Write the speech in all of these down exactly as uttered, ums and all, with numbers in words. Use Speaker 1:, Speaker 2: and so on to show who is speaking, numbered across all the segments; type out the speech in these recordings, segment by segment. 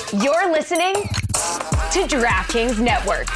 Speaker 1: You're listening to DraftKings Network.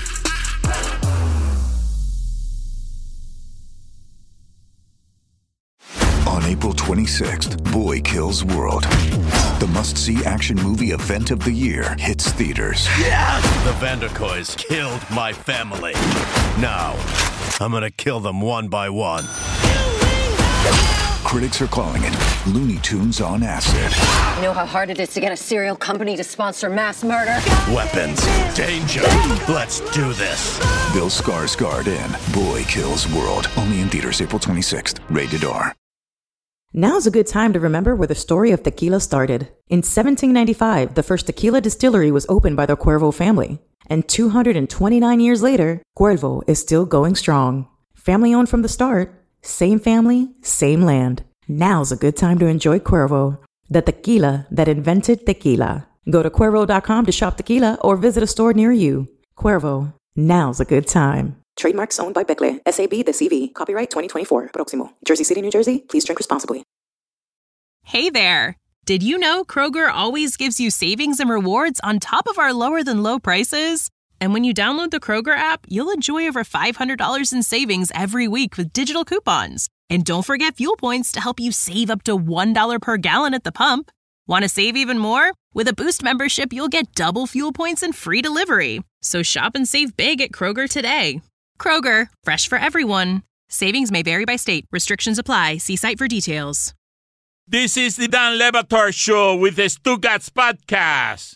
Speaker 2: On April twenty-sixth, Boy Kills World. The must-see action movie event of the year hits theaters.
Speaker 3: Yeah! The Vanderkoys killed my family. Now, I'm gonna kill them one by one.
Speaker 2: Critics are calling it Looney Tunes on acid.
Speaker 4: You know how hard it is to get a serial company to sponsor mass murder?
Speaker 3: Weapons, danger, let's do this.
Speaker 2: Bill Skarsgård in Boy Kills World. Only in theaters April twenty-sixth. Rated R.
Speaker 5: Now's a good time to remember where the story of tequila started. In seventeen ninety-five, the first tequila distillery was opened by the Cuervo family. And two hundred twenty-nine years later, Cuervo is still going strong. Family owned from the start. Same family, same land. Now's a good time to enjoy Cuervo, the tequila that invented tequila. Go to Cuervo dot com to shop tequila or visit a store near you. Cuervo, now's a good time. Trademarks owned by Becle, S A B de C V. Copyright twenty twenty-four. Proximo. Jersey City, New Jersey. Please drink responsibly.
Speaker 6: Hey there. Did you know Kroger always gives you savings and rewards on top of our lower than low prices? And when you download the Kroger app, you'll enjoy over five hundred dollars in savings every week with digital coupons. And don't forget fuel points to help you save up to one dollar per gallon at the pump. Want to save even more? With a Boost membership, you'll get double fuel points and free delivery. So shop and save big at Kroger today. Kroger, fresh for everyone. Savings may vary by state. Restrictions apply. See site for details.
Speaker 7: This is the Dan Le Batard Show with the Stugats Podcast.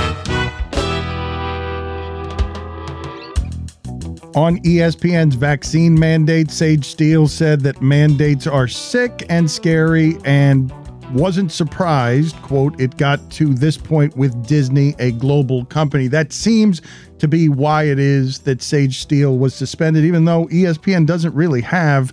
Speaker 8: On E S P N's vaccine mandate, Sage Steele said that mandates are sick and scary and wasn't surprised, quote, it got to this point with Disney, a global company. That seems to be why it is that Sage Steele was suspended, even though E S P N doesn't really have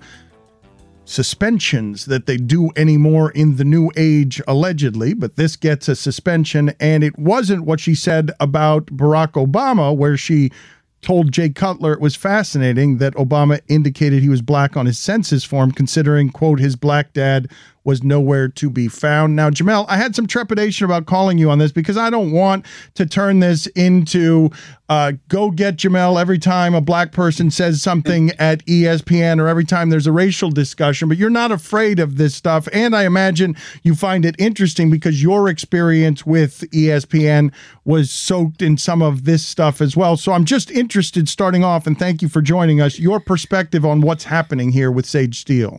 Speaker 8: suspensions that they do anymore in the new age, allegedly, but this gets a suspension, and it wasn't what she said about Barack Obama, where she told Jay Cutler it was fascinating that Obama indicated he was black on his census form, considering, quote, his black dad was nowhere to be found. Now, Jamel, I had some trepidation about calling you on this because I don't want to turn this into uh, go get Jamel every time a black person says something at E S P N or every time there's a racial discussion, but you're not afraid of this stuff. And I imagine you find it interesting because your experience with E S P N was soaked in some of this stuff as well. So I'm just interested, starting off, and thank you for joining us, your perspective on what's happening here with Sage Steele.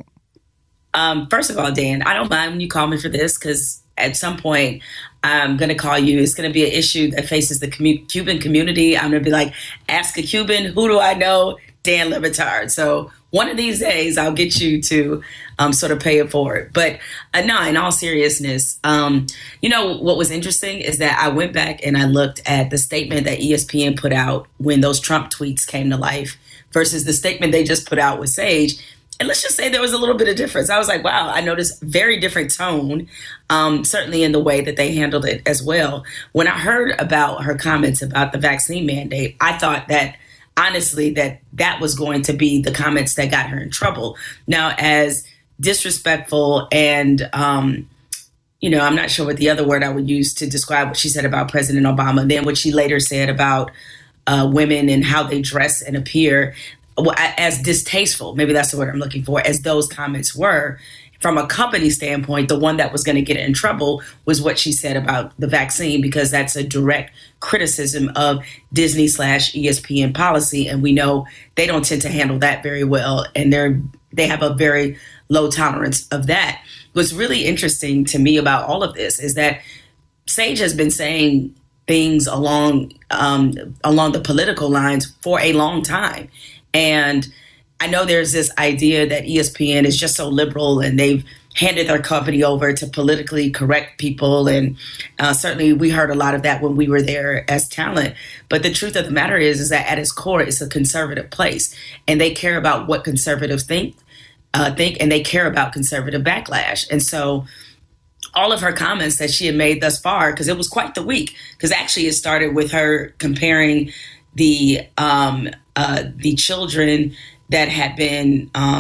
Speaker 9: Um, first of all, Dan, I don't mind when you call me for this because at some point I'm going to call you. It's going to be an issue that faces the commu- Cuban community. I'm going to be like, ask a Cuban, who do I know? Dan Le Batard. So one of these days I'll get you to um, sort of pay it forward. But uh, no, in all seriousness, um, you know, what was interesting is that I went back and I looked at the statement that E S P N put out when those Trump tweets came to life versus the statement they just put out with Sage. And let's just say there was a little bit of difference. I was like, wow, I noticed very different tone, um, certainly in the way that they handled it as well. When I heard about her comments about the vaccine mandate, I thought that, honestly, that that was going to be the comments that got her in trouble. Now, as disrespectful and, um, you know, I'm not sure what the other word I would use to describe what she said about President Obama, then what she later said about uh, women and how they dress and appear, as distasteful, maybe that's the word I'm looking for, as those comments were, from a company standpoint, the one that was going to get in trouble was what she said about the vaccine, because that's a direct criticism of Disney slash E S P N policy. And we know they don't tend to handle that very well. And they're they have a very low tolerance of that. What's really interesting to me about all of this is that Sage has been saying things along um, along the political lines for a long time. And I know there's this idea that E S P N is just so liberal and they've handed their company over to politically correct people. And uh, certainly we heard a lot of that when we were there as talent. But the truth of the matter is, is that at its core, it's a conservative place. And they care about what conservatives think, uh, think, and they care about conservative backlash. And so all of her comments that she had made thus far, because it was quite the week, because actually it started with her comparing the um, uh, the children that had been um,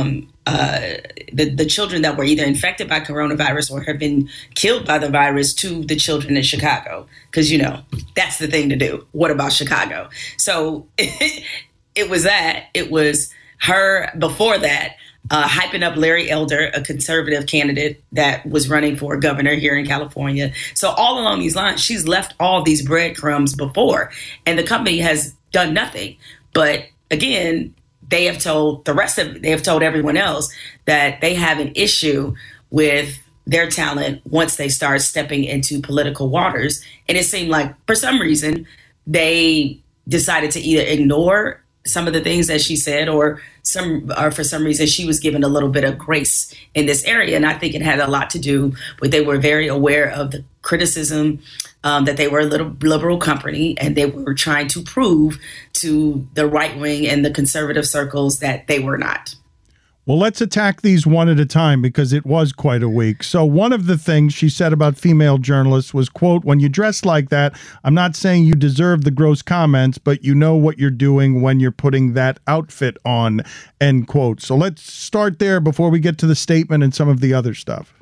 Speaker 9: uh, the, the children that were either infected by coronavirus or have been killed by the virus to the children in Chicago. Because, you know, that's the thing to do. What about Chicago? So it, it was that. It was her before that. Uh, hyping up Larry Elder, a conservative candidate that was running for governor here in California. So all along these lines, she's left all these breadcrumbs before, and the company has done nothing. But again, they have told the rest of, they have told everyone else that they have an issue with their talent once they start stepping into political waters. And it seemed like for some reason, they decided to either ignore some of the things that she said, or some, or for some reason she was given a little bit of grace in this area. And I think it had a lot to do with, they were very aware of the criticism um, that they were a little liberal company, and they were trying to prove to the right wing and the conservative circles that they were not.
Speaker 8: Well, let's attack these one at a time, because it was quite a week. So one of the things she said about female journalists was, quote, "When you dress like that, I'm not saying you deserve the gross comments, but you know what you're doing when you're putting that outfit on," end quote. So let's start there before we get to the statement and some of the other stuff.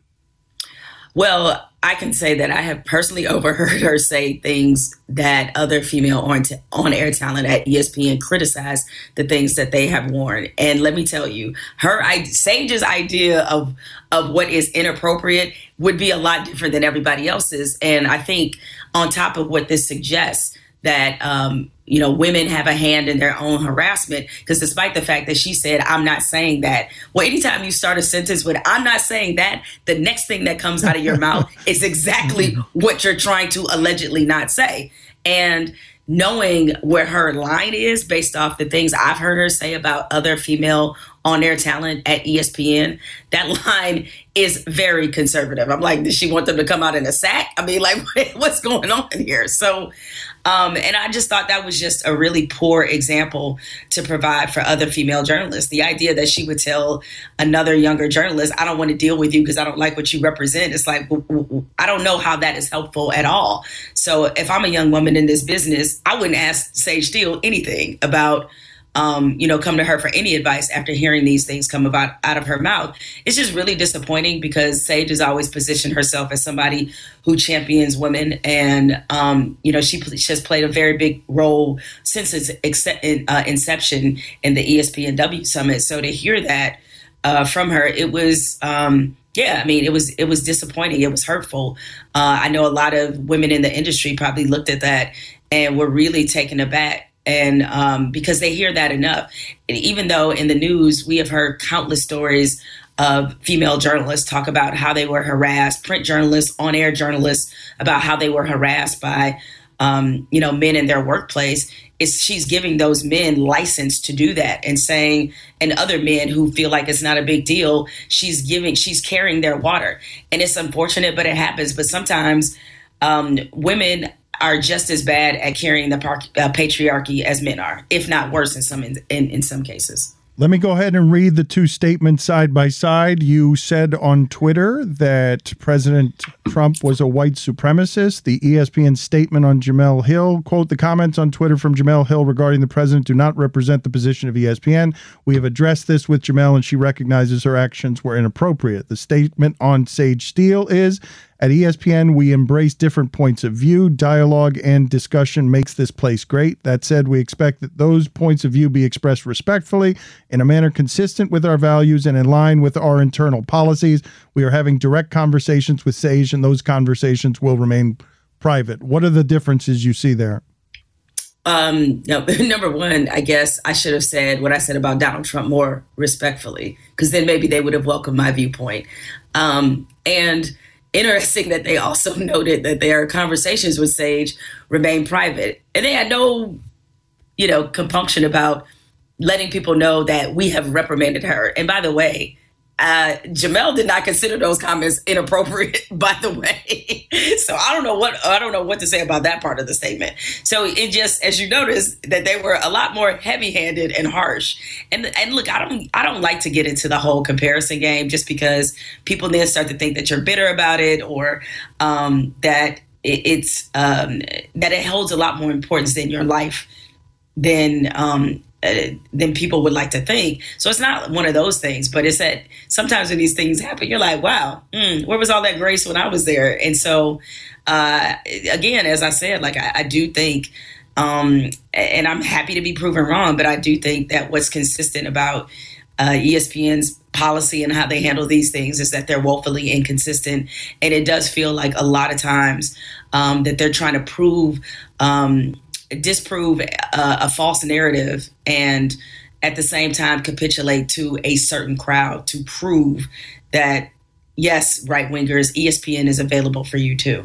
Speaker 9: Well, I can say that I have personally overheard her say things that other female on t- on-air talent at E S P N criticize the things that they have worn. And let me tell you, her I- Sage's idea of of what is inappropriate would be a lot different than everybody else's. And I think on top of what this suggests, that, um, you know, women have a hand in their own harassment, because despite the fact that she said, "I'm not saying that." Well, anytime you start a sentence with "I'm not saying that," the next thing that comes out of your mouth is exactly what you're trying to allegedly not say. And knowing where her line is based off the things I've heard her say about other female on-air talent at E S P N, that line is very conservative. I'm like, does she want them to come out in a sack? I mean, like, what's going on here? So, um, and I just thought that was just a really poor example to provide for other female journalists. The idea that she would tell another younger journalist, "I don't want to deal with you because I don't like what you represent." It's like, I don't know how that is helpful at all. So if I'm a young woman in this business, I wouldn't ask Sage Steele anything about, Um, you know, come to her for any advice after hearing these things come about out of her mouth. It's just really disappointing, because Sage has always positioned herself as somebody who champions women. And, um, you know, she, she has played a very big role since its ex- uh, inception in the E S P N W Summit. So to hear that uh, from her, it was, um, yeah, I mean, it was it was disappointing. It was hurtful. Uh, I know a lot of women in the industry probably looked at that and were really taken aback. And um, because they hear that enough, and even though in the news we have heard countless stories of female journalists talk about how they were harassed, print journalists, on-air journalists, about how they were harassed by, um, you know, men in their workplace, is she's giving those men license to do that, and saying, and other men who feel like it's not a big deal, she's giving, she's carrying their water. And it's unfortunate, but it happens. But sometimes um, women are just as bad at carrying the par- uh, patriarchy as men are, if not worse in some in, in, in some cases.
Speaker 8: Let me go ahead and read the two statements side by side. You said on Twitter that President Trump was a white supremacist. The E S P N statement on Jemele Hill, quote, "The comments on Twitter from Jemele Hill regarding the president do not represent the position of E S P N. We have addressed this with Jemele, and she recognizes her actions were inappropriate." The statement on Sage Steele is, "At E S P N, we embrace different points of view. Dialogue and discussion makes this place great. That said, we expect that those points of view be expressed respectfully, in a manner consistent with our values and in line with our internal policies. We are having direct conversations with Sage, and those conversations will remain private." What are the differences you see there?
Speaker 9: Um, no, number one, I guess I should have said what I said about Donald Trump more respectfully, because then maybe they would have welcomed my viewpoint. Um, and interesting that they also noted that their conversations with Sage remain private. And they had no, you know, compunction about letting people know that we have reprimanded her. And by the way, uh, Jemele did not consider those comments inappropriate, by the way. So I don't know what I don't know what to say about that part of the statement. So it just, as you notice, that they were a lot more heavy-handed and harsh. And and look, I don't I don't like to get into the whole comparison game, just because people then start to think that you're bitter about it, or um, that it, it's um, that it holds a lot more importance in your life than um, uh, than people would like to think. So it's not one of those things, but it's that sometimes when these things happen, you're like, wow, mm, where was all that grace when I was there? And so, uh, again, as I said, like, I, I do think, um, and I'm happy to be proven wrong, but I do think that what's consistent about uh, E S P N's policy and how they handle these things is that they're woefully inconsistent. And it does feel like a lot of times um, that they're trying to prove, um, disprove a, a false narrative and at the same time capitulate to a certain crowd to prove that, yes, right wingers, E S P N is available for you too.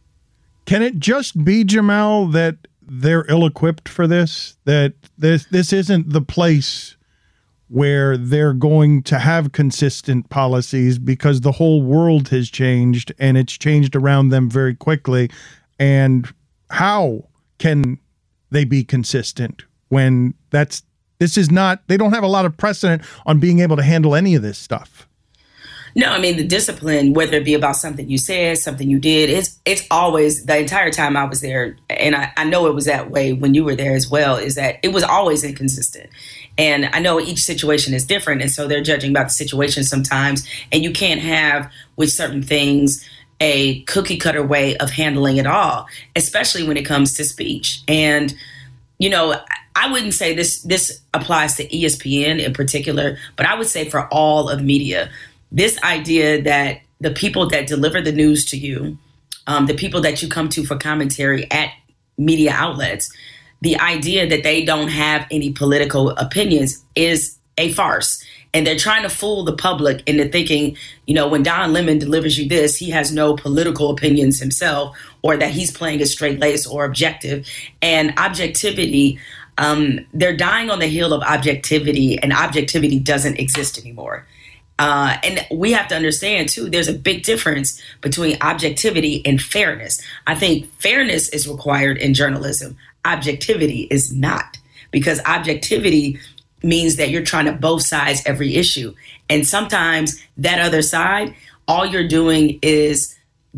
Speaker 8: Can it just be, Jamal, that they're ill-equipped for this, that this this isn't the place where they're going to have consistent policies because the whole world has changed and it's changed around them very quickly? And how can they be consistent when that's, this is not, they don't have a lot of precedent on being able to handle any of this stuff?
Speaker 9: No, I mean, the discipline, whether it be about something you said, something you did, it's it's always, the entire time I was there, and I, I know it was that way when you were there as well, is that it was always inconsistent. And I know each situation is different, and so they're judging about the situation sometimes, and you can't have, with certain things, a cookie cutter way of handling it all, especially when it comes to speech. And, you know, I wouldn't say this this applies to E S P N in particular, but I would say for all of media, this idea that the people that deliver the news to you, um, the people that you come to for commentary at media outlets, the idea that they don't have any political opinions is a farce. And they're trying to fool the public into thinking, you know, when Don Lemon delivers you this, he has no political opinions himself, or that he's playing a straight lace or objective. And objectivity, um, they're dying on the hill of objectivity, and objectivity doesn't exist anymore. Uh, and we have to understand, too, there's a big difference between objectivity and fairness. I think fairness is required in journalism. Objectivity is not, because objectivity means that you're trying to both sides every issue. And sometimes that other side, all you're doing is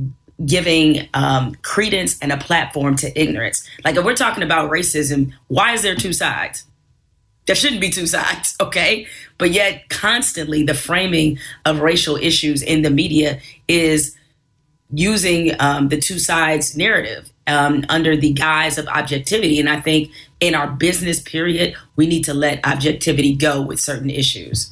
Speaker 9: giving um, credence and a platform to ignorance. Like, if we're talking about racism, why is there two sides? There shouldn't be two sides, okay? But yet constantly the framing of racial issues in the media is using um, the two sides narrative um, under the guise of objectivity. And I think in our business period, we need to let objectivity go with certain issues.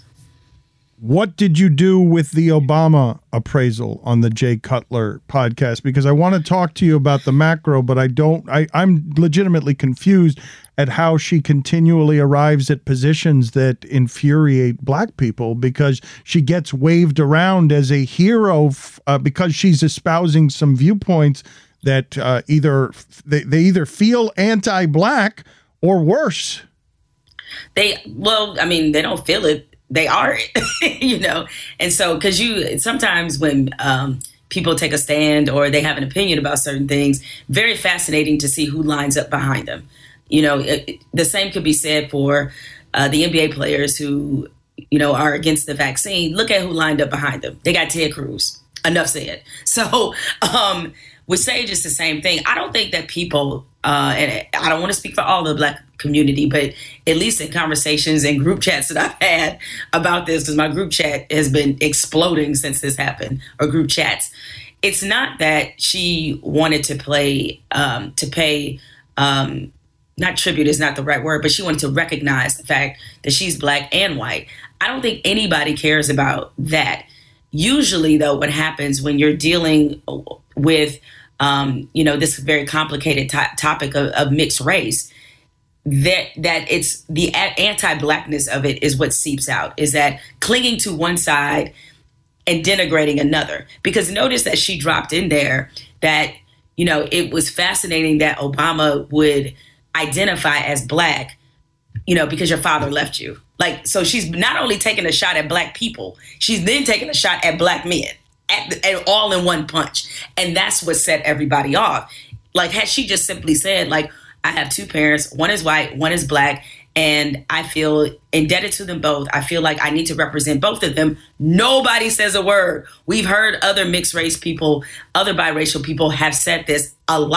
Speaker 8: What did you do with the Obama appraisal on the Jay Cutler podcast? Because I want to talk to you about the macro, but I don't, I, I'm legitimately confused at how she continually arrives at positions that infuriate black people, because she gets waved around as a hero f- uh, because she's espousing some viewpoints that uh, either they, they either feel anti-black or worse.
Speaker 9: They, well, I mean, they don't feel it. They are it, you know? And so, because you, sometimes when um, people take a stand or they have an opinion about certain things, very fascinating to see who lines up behind them. You know, it, the same could be said for uh, the N B A players who, you know, are against the vaccine. Look at who lined up behind them. They got Ted Cruz. Enough said. So um, with Sage, it's the same thing. I don't think that people, uh, and I don't want to speak for all the black community, but at least in conversations and group chats that I've had about this, because my group chat has been exploding since this happened, or group chats. It's not that she wanted to play, um, to pay, um, not tribute is not the right word, but she wanted to recognize the fact that she's black and white. I don't think anybody cares about that. Usually, though, what happens when you're dealing with, um, you know, this very complicated to- topic of, of mixed race, that that it's the a- anti-blackness of it is what seeps out, is that clinging to one side and denigrating another. Because notice that she dropped in there that, you know, it was fascinating that Obama would identify as black, you know, because your father left you. Like, so she's not only taking a shot at black people, she's then taking a shot at black men, at, at all in one punch. And that's what set everybody off. Like, had she just simply said, like, I have two parents, one is white, one is black, and I feel indebted to them both. I feel like I need to represent both of them. Nobody says a word. We've heard other mixed race people, other biracial people have said this a lot.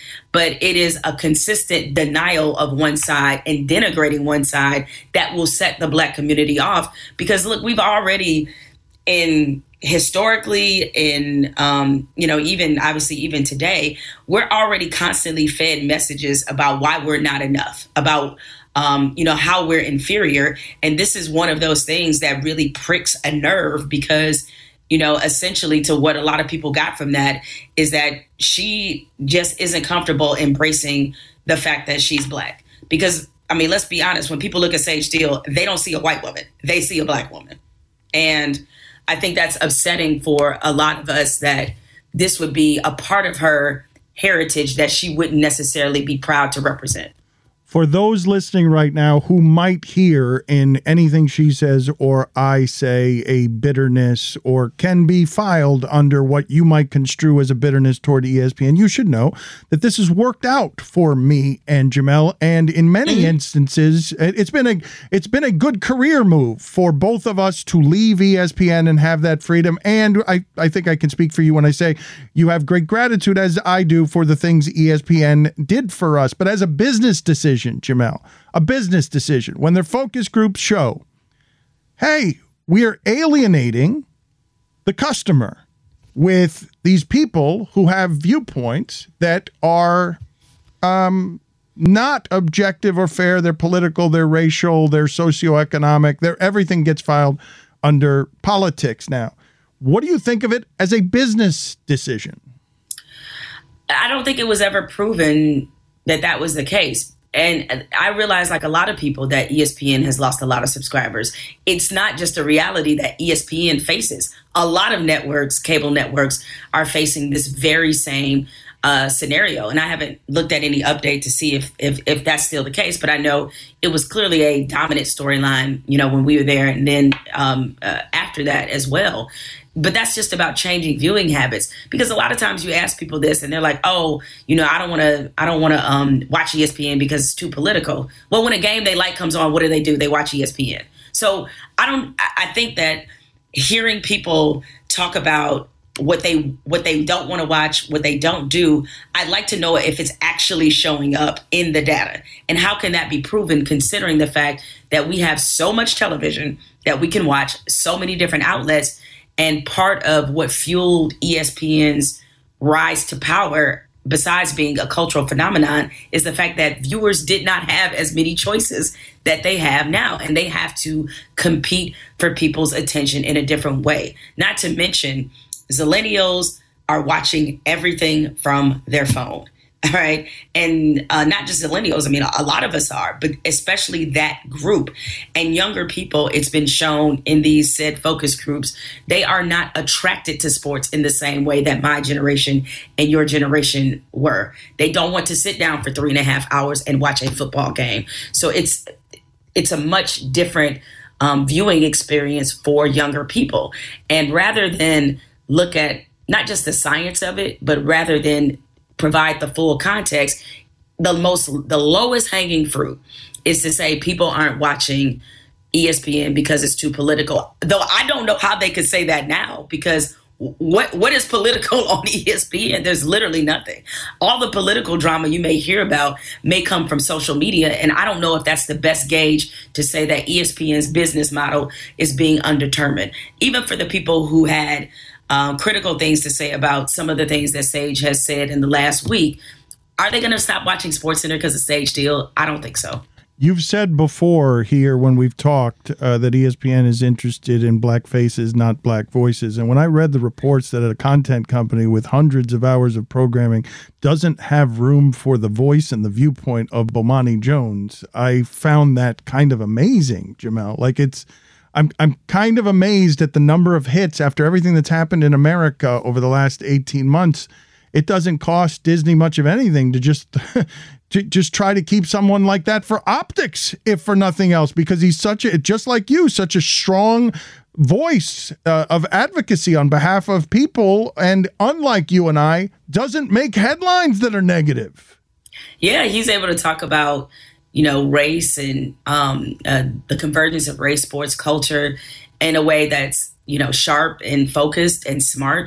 Speaker 9: but it is a consistent denial of one side and denigrating one side that will set the Black community off. Because look, we've already in historically in, um, you know, even obviously even today, we're already constantly fed messages about why we're not enough, about Um, you know, how we're inferior. And this is one of those things that really pricks a nerve because, you know, essentially to what a lot of people got from that is that she just isn't comfortable embracing the fact that she's Black. Because, I mean, let's be honest, when people look at Sage Steele, they don't see a white woman. They see a Black woman. And I think that's upsetting for a lot of us that this would be a part of her heritage that she wouldn't necessarily be proud to represent.
Speaker 8: For those listening right now who might hear in anything she says or I say a bitterness or can be filed under what you might construe as a bitterness toward E S P N, you should know that this has worked out for me and Jemele, and in many mm-hmm. instances, it's been a it's been a good career move for both of us to leave E S P N and have that freedom. And I, I think I can speak for you when I say you have great gratitude, as I do, for the things E S P N did for us. But as a business decision, Jemele, a business decision, when their focus groups show, hey, we are alienating the customer with these people who have viewpoints that are um, not objective or fair. They're political, they're racial, they're socioeconomic, they're, everything gets filed under politics now. What do you think of it as a business decision?
Speaker 9: I don't think it was ever proven that that was the case. And I realize, like a lot of people, that E S P N has lost a lot of subscribers. It's not just a reality that E S P N faces. A lot of networks, cable networks, are facing this very same uh, scenario. And I haven't looked at any update to see if, if if that's still the case. But I know it was clearly a dominant storyline, you know, when we were there, and then um, uh, after that as well. But that's just about changing viewing habits, because a lot of times you ask people this and they're like, oh, you know, I don't want to I don't want to um, watch E S P N because it's too political. Well, when a game they like comes on, what do they do? They watch E S P N. So I don't I think that hearing people talk about what they what they don't want to watch, what they don't do, I'd like to know if it's actually showing up in the data. And how can that be proven, considering the fact that we have so much television that we can watch, so many different outlets. And part of what fueled E S P N's rise to power, besides being a cultural phenomenon, is the fact that viewers did not have as many choices that they have now. And they have to compete for people's attention in a different way. Not to mention, Zillennials are watching everything from their phone. All right. And uh, not just millennials. I mean, a lot of us are, but especially that group. And younger people, it's been shown in these said focus groups, they are not attracted to sports in the same way that my generation and your generation were. They don't want to sit down for three and a half hours and watch a football game. So it's it's a much different um, viewing experience for younger people. And rather than look at not just the science of it, but rather than provide the full context, the most, the lowest hanging fruit is to say people aren't watching E S P N because it's too political. Though I don't know how they could say that now, because what what is political on E S P N? There's literally nothing. All the political drama you may hear about may come from social media, and I don't know if that's the best gauge to say that E S P N's business model is being undetermined. Even for the people who had Um, critical things to say about some of the things that Sage has said in the last week. Are they going to stop watching SportsCenter because of Sage Steele? I don't think so.
Speaker 8: You've said before here when we've talked uh, that E S P N is interested in black faces, not black voices. And when I read the reports that a content company with hundreds of hours of programming doesn't have room for the voice and the viewpoint of Bomani Jones, I found that kind of amazing, Jemele. Like it's, I'm I'm kind of amazed at the number of hits after everything that's happened in America over the last eighteen months. It doesn't cost Disney much of anything to just to just try to keep someone like that for optics, if for nothing else, because he's such a, just like you, such a strong voice uh, of advocacy on behalf of people. And unlike you and I, doesn't make headlines that are negative.
Speaker 9: Yeah, he's able to talk about, you know, race and um, uh, the convergence of race, sports, culture in a way that's, you know, sharp and focused and smart.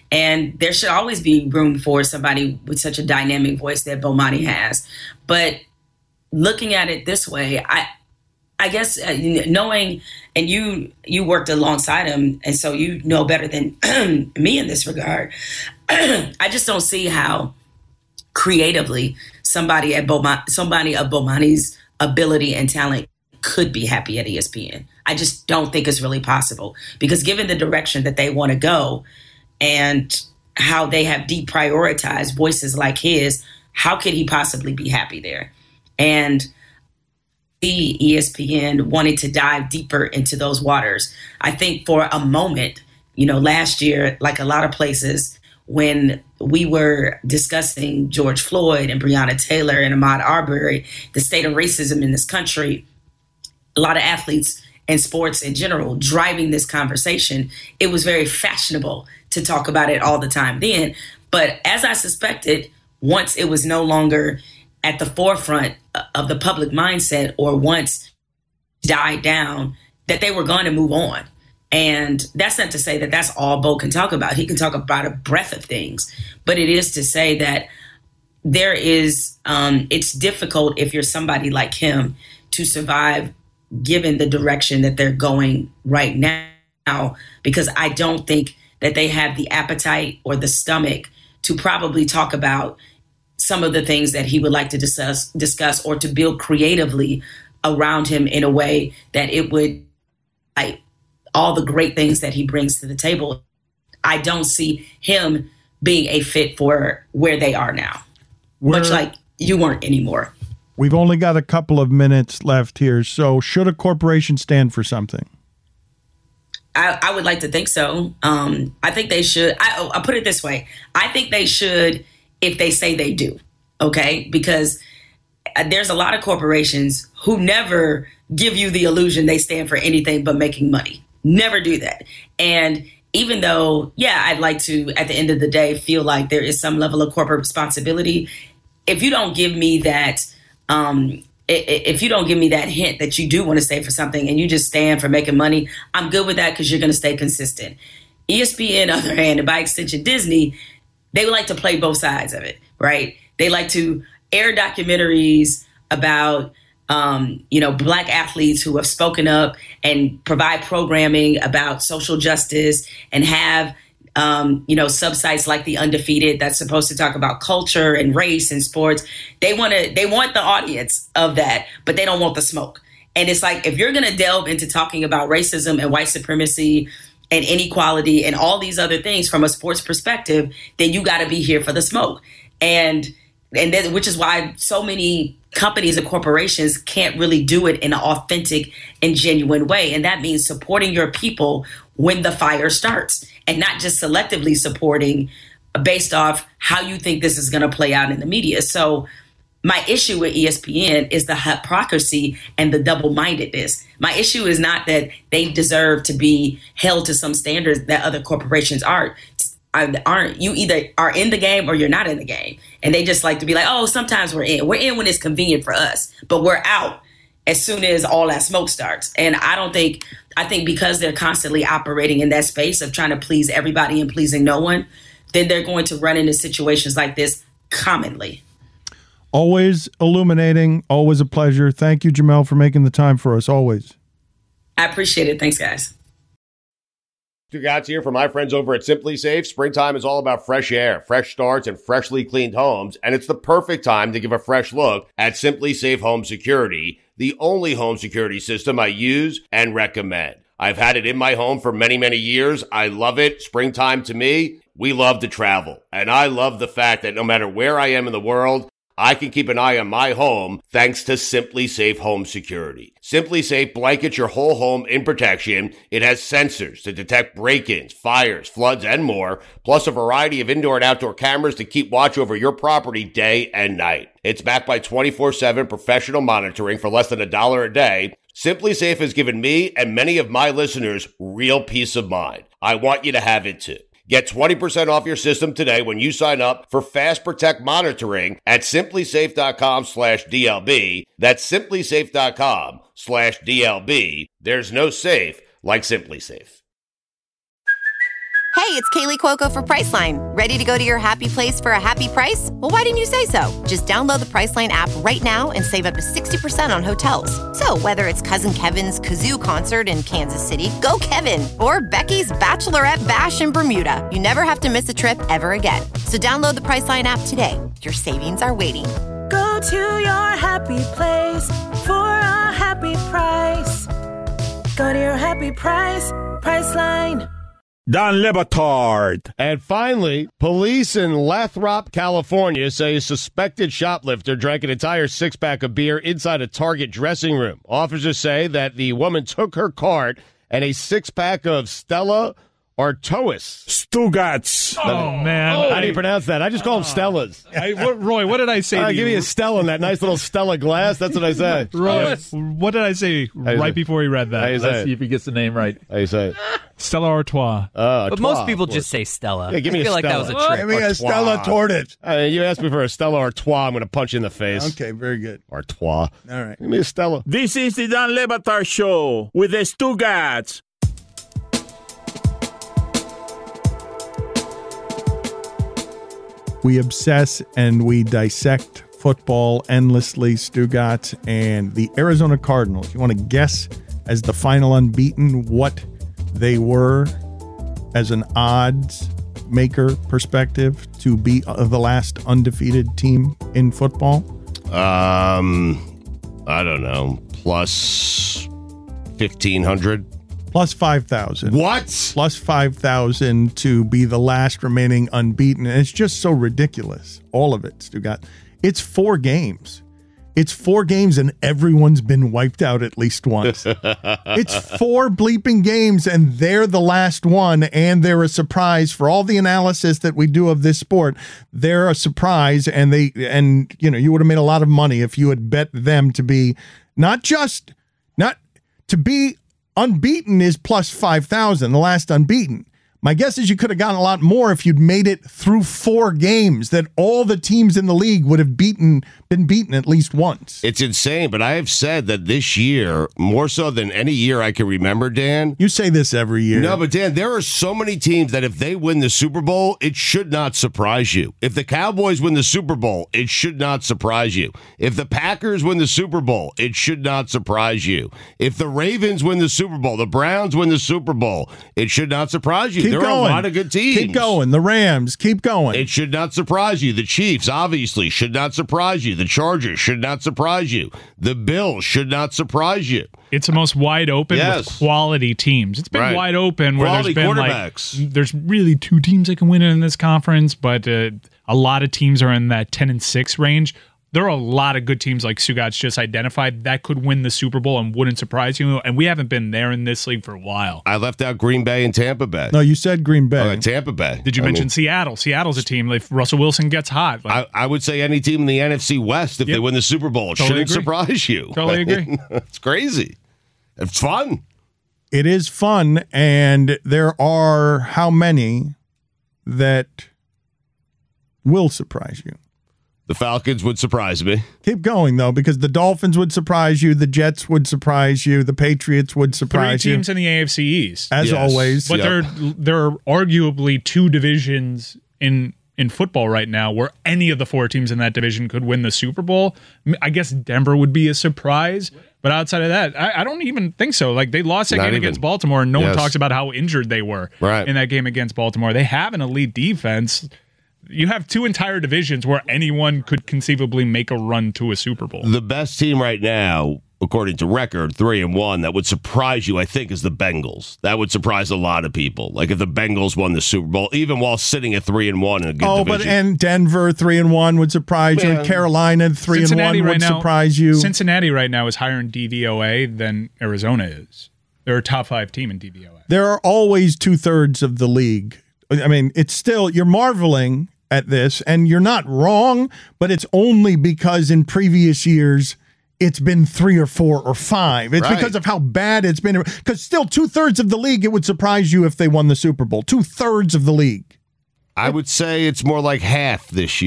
Speaker 9: And there should always be room for somebody with such a dynamic voice that Bomani has. But looking at it this way, I I guess uh, knowing, and you you worked alongside him, and so you know better than me in this regard. I just don't see how creatively somebody at Bomani, somebody of Bomani's ability and talent could be happy at E S P N. I just don't think it's really possible, because given the direction that they want to go and how they have deprioritized voices like his, how could he possibly be happy there? And the E S P N wanted to dive deeper into those waters. I think for a moment, you know, last year, like a lot of places, when we were discussing George Floyd and Breonna Taylor and Ahmaud Arbery, the state of racism in this country, a lot of athletes and sports in general driving this conversation, it was very fashionable to talk about it all the time then. But as I suspected, once it was no longer at the forefront of the public mindset, or once died down, that they were going to move on. And that's not to say that that's all Bo can talk about. He can talk about a breadth of things, but it is to say that there is, um, it's difficult if you're somebody like him to survive given the direction that they're going right now, because I don't think that they have the appetite or the stomach to probably talk about some of the things that he would like to discuss, discuss or to build creatively around him in a way that it would, like, all the great things that he brings to the table. I don't see him being a fit for where they are now, We're, much like you weren't anymore.
Speaker 8: We've only got a couple of minutes left here. So should a corporation stand for something?
Speaker 9: I, I would like to think so. Um, I think they should. I, I'll put it this way. I think they should if they say they do, okay? Because there's a lot of corporations who never give you the illusion they stand for anything but making money. Never do that. And even though, yeah, I'd like to, at the end of the day, feel like there is some level of corporate responsibility, if you don't give me that, um, if you don't give me that hint that you do want to stay for something and you just stand for making money, I'm good with that because you're going to stay consistent. E S P N, on the other hand, and by extension Disney, they would like to play both sides of it, right? They like to air documentaries about, um, you know, Black athletes who have spoken up and provide programming about social justice and have, um, you know, subsites like The Undefeated that's supposed to talk about culture and race and sports. They want to, they want the audience of that, but they don't want the smoke. And it's like, if you're going to delve into talking about racism and white supremacy and inequality and all these other things from a sports perspective, then you got to be here for the smoke. And and then, which is why so many companies and corporations can't really do it in an authentic and genuine way. And that means supporting your people when the fire starts and not just selectively supporting based off how you think this is going to play out in the media. So my issue with E S P N is the hypocrisy and the double-mindedness. My issue is not that they deserve to be held to some standards that other corporations aren't. Aren't you either are in the game or you're not in the game? And they just like to be like, oh, sometimes we're in. We're in when it's convenient for us, but we're out as soon as all that smoke starts. And I don't think, I think because they're constantly operating in that space of trying to please everybody and pleasing no one, then they're going to run into situations like this commonly.
Speaker 8: Always illuminating, always a pleasure. Thank you, Jemele, for making the time for us, always.
Speaker 9: I appreciate it. Thanks, guys.
Speaker 10: Stugotz here from my friends over at Simply Safe. Springtime is all about fresh air, fresh starts, and freshly cleaned homes, and it's the perfect time to give a fresh look at Simply Safe Home Security, the only home security system I use and recommend. I've had it in my home for many, many years. I love it. Springtime to me, we love to travel, and I love the fact that no matter where I am in the world, I can keep an eye on my home thanks to Simply Safe Home Security. Simply Safe blankets your whole home in protection. It has sensors to detect break-ins, fires, floods, and more, plus a variety of indoor and outdoor cameras to keep watch over your property day and night. It's backed by twenty-four seven professional monitoring for less than a dollar a day. Simply Safe has given me and many of my listeners real peace of mind. I want you to have it too. Get twenty percent off your system today when you sign up for Fast Protect monitoring at simplysafe.com slash DLB. That's simplysafe.com slash DLB. There's no safe like Simply Safe.
Speaker 11: Hey, it's Kaylee Cuoco for Priceline. Ready to go to your happy place for a happy price? Well, why didn't you say so? Just download the Priceline app right now and save up to sixty percent on hotels. So whether it's Cousin Kevin's Kazoo Concert in Kansas City, go Kevin, or Becky's Bachelorette Bash in Bermuda, you never have to miss a trip ever again. So download the Priceline app today. Your savings are waiting.
Speaker 12: Go to your happy place for a happy price. Go to your happy price, Priceline.
Speaker 7: Don Le Batard.
Speaker 10: And finally, police in Lathrop, California say a suspected shoplifter drank an entire six-pack of beer inside a Target dressing room. Officers say that the woman took her cart and a six-pack of Stella Artois.
Speaker 7: Stugats.
Speaker 13: Oh, man.
Speaker 10: How do you pronounce that? I just call them Stellas.
Speaker 13: I, what, Roy, what did I say
Speaker 10: Uh,
Speaker 13: to
Speaker 10: give
Speaker 13: you?
Speaker 10: me a Stella in that nice little Stella glass. That's what I say.
Speaker 13: Roy, what did I say
Speaker 10: How you
Speaker 13: right
Speaker 10: say-
Speaker 13: before he read that?
Speaker 10: How you say
Speaker 13: Let's
Speaker 10: it?
Speaker 13: see if he gets the name right.
Speaker 10: How you say it?
Speaker 13: Stella Artois.
Speaker 10: Uh,
Speaker 14: But most people just say Stella.
Speaker 10: Yeah, give me
Speaker 14: I feel
Speaker 10: a
Speaker 14: like that
Speaker 10: Stella.
Speaker 14: was a trick.
Speaker 8: Give me a
Speaker 10: Artois.
Speaker 8: Stella Tortoise.
Speaker 10: Uh, you asked me for a Stella Artois. I'm going to punch you in the face.
Speaker 8: Okay, very good.
Speaker 10: Artois.
Speaker 8: All right.
Speaker 10: Give me a Stella.
Speaker 7: This is the Don Le Batard Show with the Stugats.
Speaker 8: We obsess and we dissect football endlessly, Stugats, and the Arizona Cardinals. You want to guess as the final unbeaten what they were as an odds maker perspective to be uh, the last undefeated team in football?
Speaker 10: Um, I don't know. Plus fifteen hundred.
Speaker 8: Plus five thousand.
Speaker 10: What?
Speaker 8: Plus five thousand to be the last remaining unbeaten. And it's just so ridiculous. All of it, Stugat. It's four games. It's four games and everyone's been wiped out at least once. It's four bleeping games and they're the last one, and they're a surprise for all the analysis that we do of this sport. They're a surprise, and they and you know, you would have made a lot of money if you had bet them to be not just not to be unbeaten is plus five thousand, the last unbeaten. My guess is you could have gotten a lot more if you'd made it through four games, that all the teams in the league would have beaten, been beaten at least once.
Speaker 10: It's insane, but I have said that this year, more so than any year I can remember, Dan.
Speaker 8: You say this every year.
Speaker 10: No, but Dan, there are so many teams that if they win the Super Bowl, it should not surprise you. If the Cowboys win the Super Bowl, it should not surprise you. If the Packers win the Super Bowl, it should not surprise you. If the Ravens win the Super Bowl, the Browns win the Super Bowl, it should not surprise you.
Speaker 8: Keep
Speaker 10: there
Speaker 8: going.
Speaker 10: are a lot of good teams.
Speaker 8: Keep going. The Rams, keep going.
Speaker 10: It should not surprise you. The Chiefs, obviously, should not surprise you. The Chargers should not surprise you. The Bills should not surprise you.
Speaker 13: It's the most wide open
Speaker 10: Yes.
Speaker 13: with quality teams. It's been
Speaker 10: Right.
Speaker 13: wide open where
Speaker 10: Quality
Speaker 13: there's been
Speaker 10: quarterbacks.
Speaker 13: like there's really two teams that can win it in this conference, but uh, a lot of teams are in that ten and six range. There are a lot of good teams like Sugat's just identified that could win the Super Bowl and wouldn't surprise you. And we haven't been there in this league for a while.
Speaker 10: I left out Green Bay and Tampa Bay.
Speaker 8: No, you said Green Bay.
Speaker 10: Oh, Tampa Bay.
Speaker 13: Did you
Speaker 10: I
Speaker 13: mention
Speaker 10: mean,
Speaker 13: Seattle? Seattle's a team. If Russell Wilson gets hot, like,
Speaker 10: I, I would say any team in the N F C West, if
Speaker 13: Yep.
Speaker 10: they win the Super Bowl,
Speaker 13: Totally
Speaker 10: shouldn't
Speaker 13: agree.
Speaker 10: surprise you.
Speaker 13: Totally
Speaker 10: I
Speaker 13: agree.
Speaker 10: mean, it's crazy. It's fun.
Speaker 8: It is fun, and there are how many that will surprise you?
Speaker 10: The Falcons would surprise me.
Speaker 8: Keep going, though, because the Dolphins would surprise you, the Jets would surprise you, the Patriots would
Speaker 13: three
Speaker 8: surprise you.
Speaker 13: teams in the A F C East.
Speaker 8: As
Speaker 10: Yes.
Speaker 8: always.
Speaker 13: But
Speaker 10: Yep.
Speaker 13: there, there are arguably two divisions in in football right now where any of the four teams in that division could win the Super Bowl. I guess Denver would be a surprise, but outside of that, I, I don't even think so. Like, they lost that
Speaker 10: Not
Speaker 13: game
Speaker 10: even.
Speaker 13: against Baltimore, and no
Speaker 10: Yes.
Speaker 13: one talks about how injured they were
Speaker 10: Right.
Speaker 13: in that game against Baltimore. They have an elite defense. You have two entire divisions where anyone could conceivably make a run to a Super Bowl.
Speaker 10: The best team right now, according to record, three and one, that would surprise you, I think, is the Bengals. That would surprise a lot of people. Like if the Bengals won the Super Bowl, even while sitting at three and one in a good
Speaker 8: Oh,
Speaker 10: division.
Speaker 8: but and Denver three and one would surprise you,
Speaker 10: Yeah.
Speaker 8: and Carolina three and
Speaker 13: Cincinnati
Speaker 8: one
Speaker 13: right
Speaker 8: would
Speaker 13: now,
Speaker 8: surprise you.
Speaker 13: Cincinnati right now is higher in D V O A than Arizona is. They're a top five team in D V O A.
Speaker 8: There are always two thirds of the league. I mean, it's still, you're marveling at this, and you're not wrong, but it's only because in previous years it's been three or four or five. It's
Speaker 10: Right.
Speaker 8: because of how bad it's been. Because still, two thirds of the league, it would surprise you if they won the Super Bowl. Two thirds of the league.
Speaker 10: I would say it's more like half this year.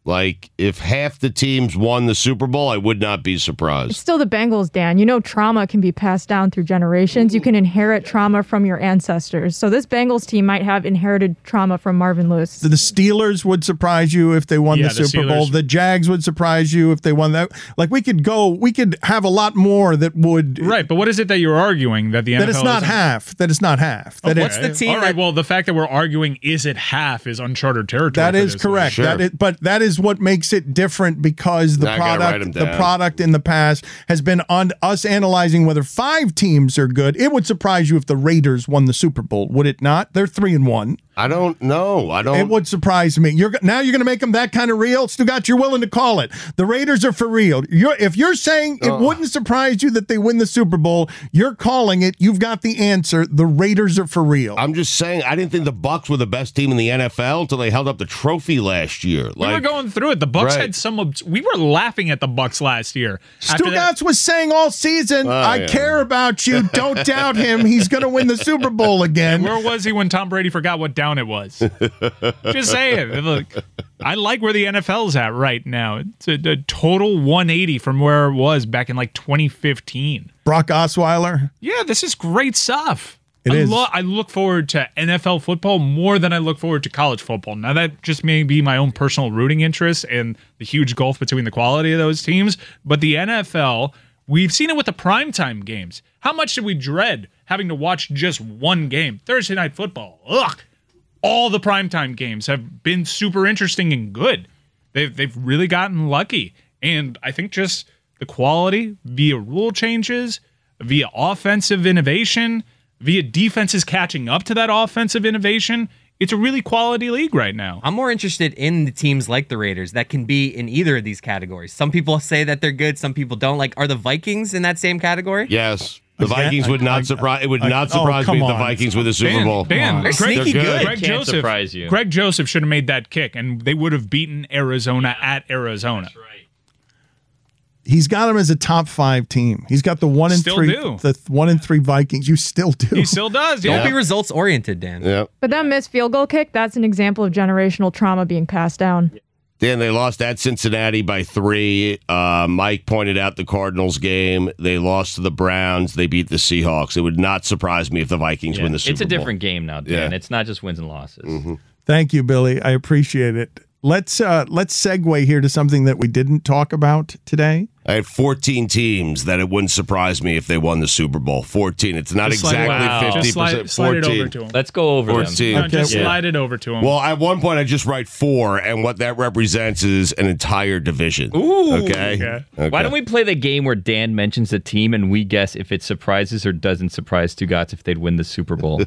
Speaker 10: Like, if half the teams won the Super Bowl, I would not be
Speaker 15: It's
Speaker 10: surprised.
Speaker 15: still the Bengals, Dan. You know trauma can be passed down through generations. You can inherit trauma from your ancestors. So this Bengals team might have inherited trauma from Marvin Lewis.
Speaker 8: The Steelers would surprise you if they won
Speaker 13: Yeah,
Speaker 8: the
Speaker 13: the
Speaker 8: Super Bowl.
Speaker 13: Steelers-
Speaker 8: The Jags would surprise you if they won that. Like, we could go, we could have a lot more that would.
Speaker 13: Right, but what is it that you're arguing that the N F L
Speaker 8: That it's not
Speaker 13: isn't-
Speaker 8: half. That it's not half. That
Speaker 13: Okay.
Speaker 8: it's,
Speaker 16: What's the team
Speaker 13: All right,
Speaker 16: that-
Speaker 13: well, the fact that we're arguing is it half is uncharted territory.
Speaker 8: That
Speaker 13: for
Speaker 8: is
Speaker 13: this
Speaker 8: correct.
Speaker 10: Sure.
Speaker 8: That is, but that is what makes it different because the
Speaker 10: Now I gotta write 'em
Speaker 8: product, the
Speaker 10: down.
Speaker 8: product in the past has been on us analyzing whether five teams are good. It would surprise you if the Raiders won the Super Bowl, would it not? They're three and one.
Speaker 10: I don't know. I don't.
Speaker 8: It would surprise me. You're now you're going to make them that kind of real. Stugat, you're willing to call it. The Raiders are for real. You're if you're saying it
Speaker 10: Oh.
Speaker 8: wouldn't surprise you that they win the Super Bowl, you're calling it. You've got the answer. The Raiders are for real.
Speaker 10: I'm just saying, I didn't think the Bucks were the best team in the N F L until they held up the trophy last year.
Speaker 13: We were
Speaker 10: Like,
Speaker 13: going through it. The Bucks
Speaker 10: Right.
Speaker 13: had some. obs- We were laughing at the Bucks last year. After that-
Speaker 8: Stugats was saying all season,
Speaker 10: Oh,
Speaker 8: I
Speaker 10: yeah.
Speaker 8: care about you. Don't doubt him. He's going to win the Super Bowl again.
Speaker 13: Where was he when Tom Brady forgot what down it was? Just saying. Look, I like where the N F L's at right now. It's a, a total one eighty from where it was back in like twenty fifteen.
Speaker 8: Brock Osweiler.
Speaker 13: Yeah, this is great stuff.
Speaker 8: It
Speaker 13: I,
Speaker 8: is.
Speaker 13: lo- I look forward to N F L football more than I look forward to college football. Now, that just may be my own personal rooting interest and the huge gulf between the quality of those teams. But the N F L, we've seen it with the primetime games. How much did we dread having to watch just one game? Thursday Night Football. Ugh. All the primetime games have been super interesting and good. They've, they've really gotten lucky. And I think just the quality via rule changes, via offensive innovation, via defenses catching up to that offensive innovation, it's a really quality league right now.
Speaker 16: I'm more interested in the teams like the Raiders that can be in either of these categories. Some people say that they're good, some people don't. Like, are the Vikings in that same category?
Speaker 10: yes. The
Speaker 8: Again?
Speaker 10: Vikings would
Speaker 8: I-
Speaker 10: not
Speaker 8: I-
Speaker 10: surprise. It would
Speaker 8: I-
Speaker 10: not
Speaker 8: oh,
Speaker 10: surprise
Speaker 8: come
Speaker 10: me if the
Speaker 8: on.
Speaker 10: Vikings were the Super
Speaker 13: Dan,
Speaker 10: Bowl.
Speaker 13: Dan,
Speaker 16: They're
Speaker 13: Greg,
Speaker 16: sneaky good.
Speaker 13: Greg
Speaker 14: Can't
Speaker 13: Joseph,
Speaker 14: surprise you.
Speaker 13: Greg Joseph should have made that kick, and they would have beaten Arizona at Arizona.
Speaker 14: That's right.
Speaker 8: He's got him as a top five team. He's got the one and
Speaker 13: Still
Speaker 8: three,
Speaker 13: do.
Speaker 8: the th- one and three Vikings. You still do.
Speaker 13: He still does.
Speaker 16: Don't
Speaker 13: Yeah.
Speaker 16: be results oriented, Dan.
Speaker 10: Yeah.
Speaker 15: But that missed field goal kick, that's an example of generational trauma being passed down.
Speaker 10: Dan, they lost at Cincinnati by three. Uh, Mike pointed out the Cardinals game. They lost to the Browns. They beat the Seahawks. It would not surprise me if the Vikings
Speaker 14: Yeah,
Speaker 10: win the Super
Speaker 14: it's a
Speaker 10: Bowl.
Speaker 14: different game now, Dan.
Speaker 10: Yeah.
Speaker 14: It's not just wins and losses.
Speaker 10: Mm-hmm.
Speaker 8: Thank you, Billy. I appreciate it. Let's uh, let's segue here to something that we didn't talk about today.
Speaker 10: I had fourteen teams that it wouldn't surprise me if they won the Super Bowl. fourteen. It's not
Speaker 13: Just slide it-
Speaker 10: exactly
Speaker 14: wow.
Speaker 10: fifty
Speaker 13: Just slide,
Speaker 10: percent.
Speaker 13: slide it
Speaker 10: fourteen.
Speaker 13: over to him.
Speaker 14: Let's go over
Speaker 10: fourteen.
Speaker 14: them.
Speaker 13: No, just
Speaker 8: Okay.
Speaker 13: slide it over to him.
Speaker 10: Well, at one point, I just write four, and what that represents is an entire division.
Speaker 14: Ooh.
Speaker 10: Okay.
Speaker 13: Okay.
Speaker 10: Okay.
Speaker 14: Why don't we play the game where Dan mentions a team and we guess if it surprises or doesn't surprise Stugatz if they'd win the Super Bowl?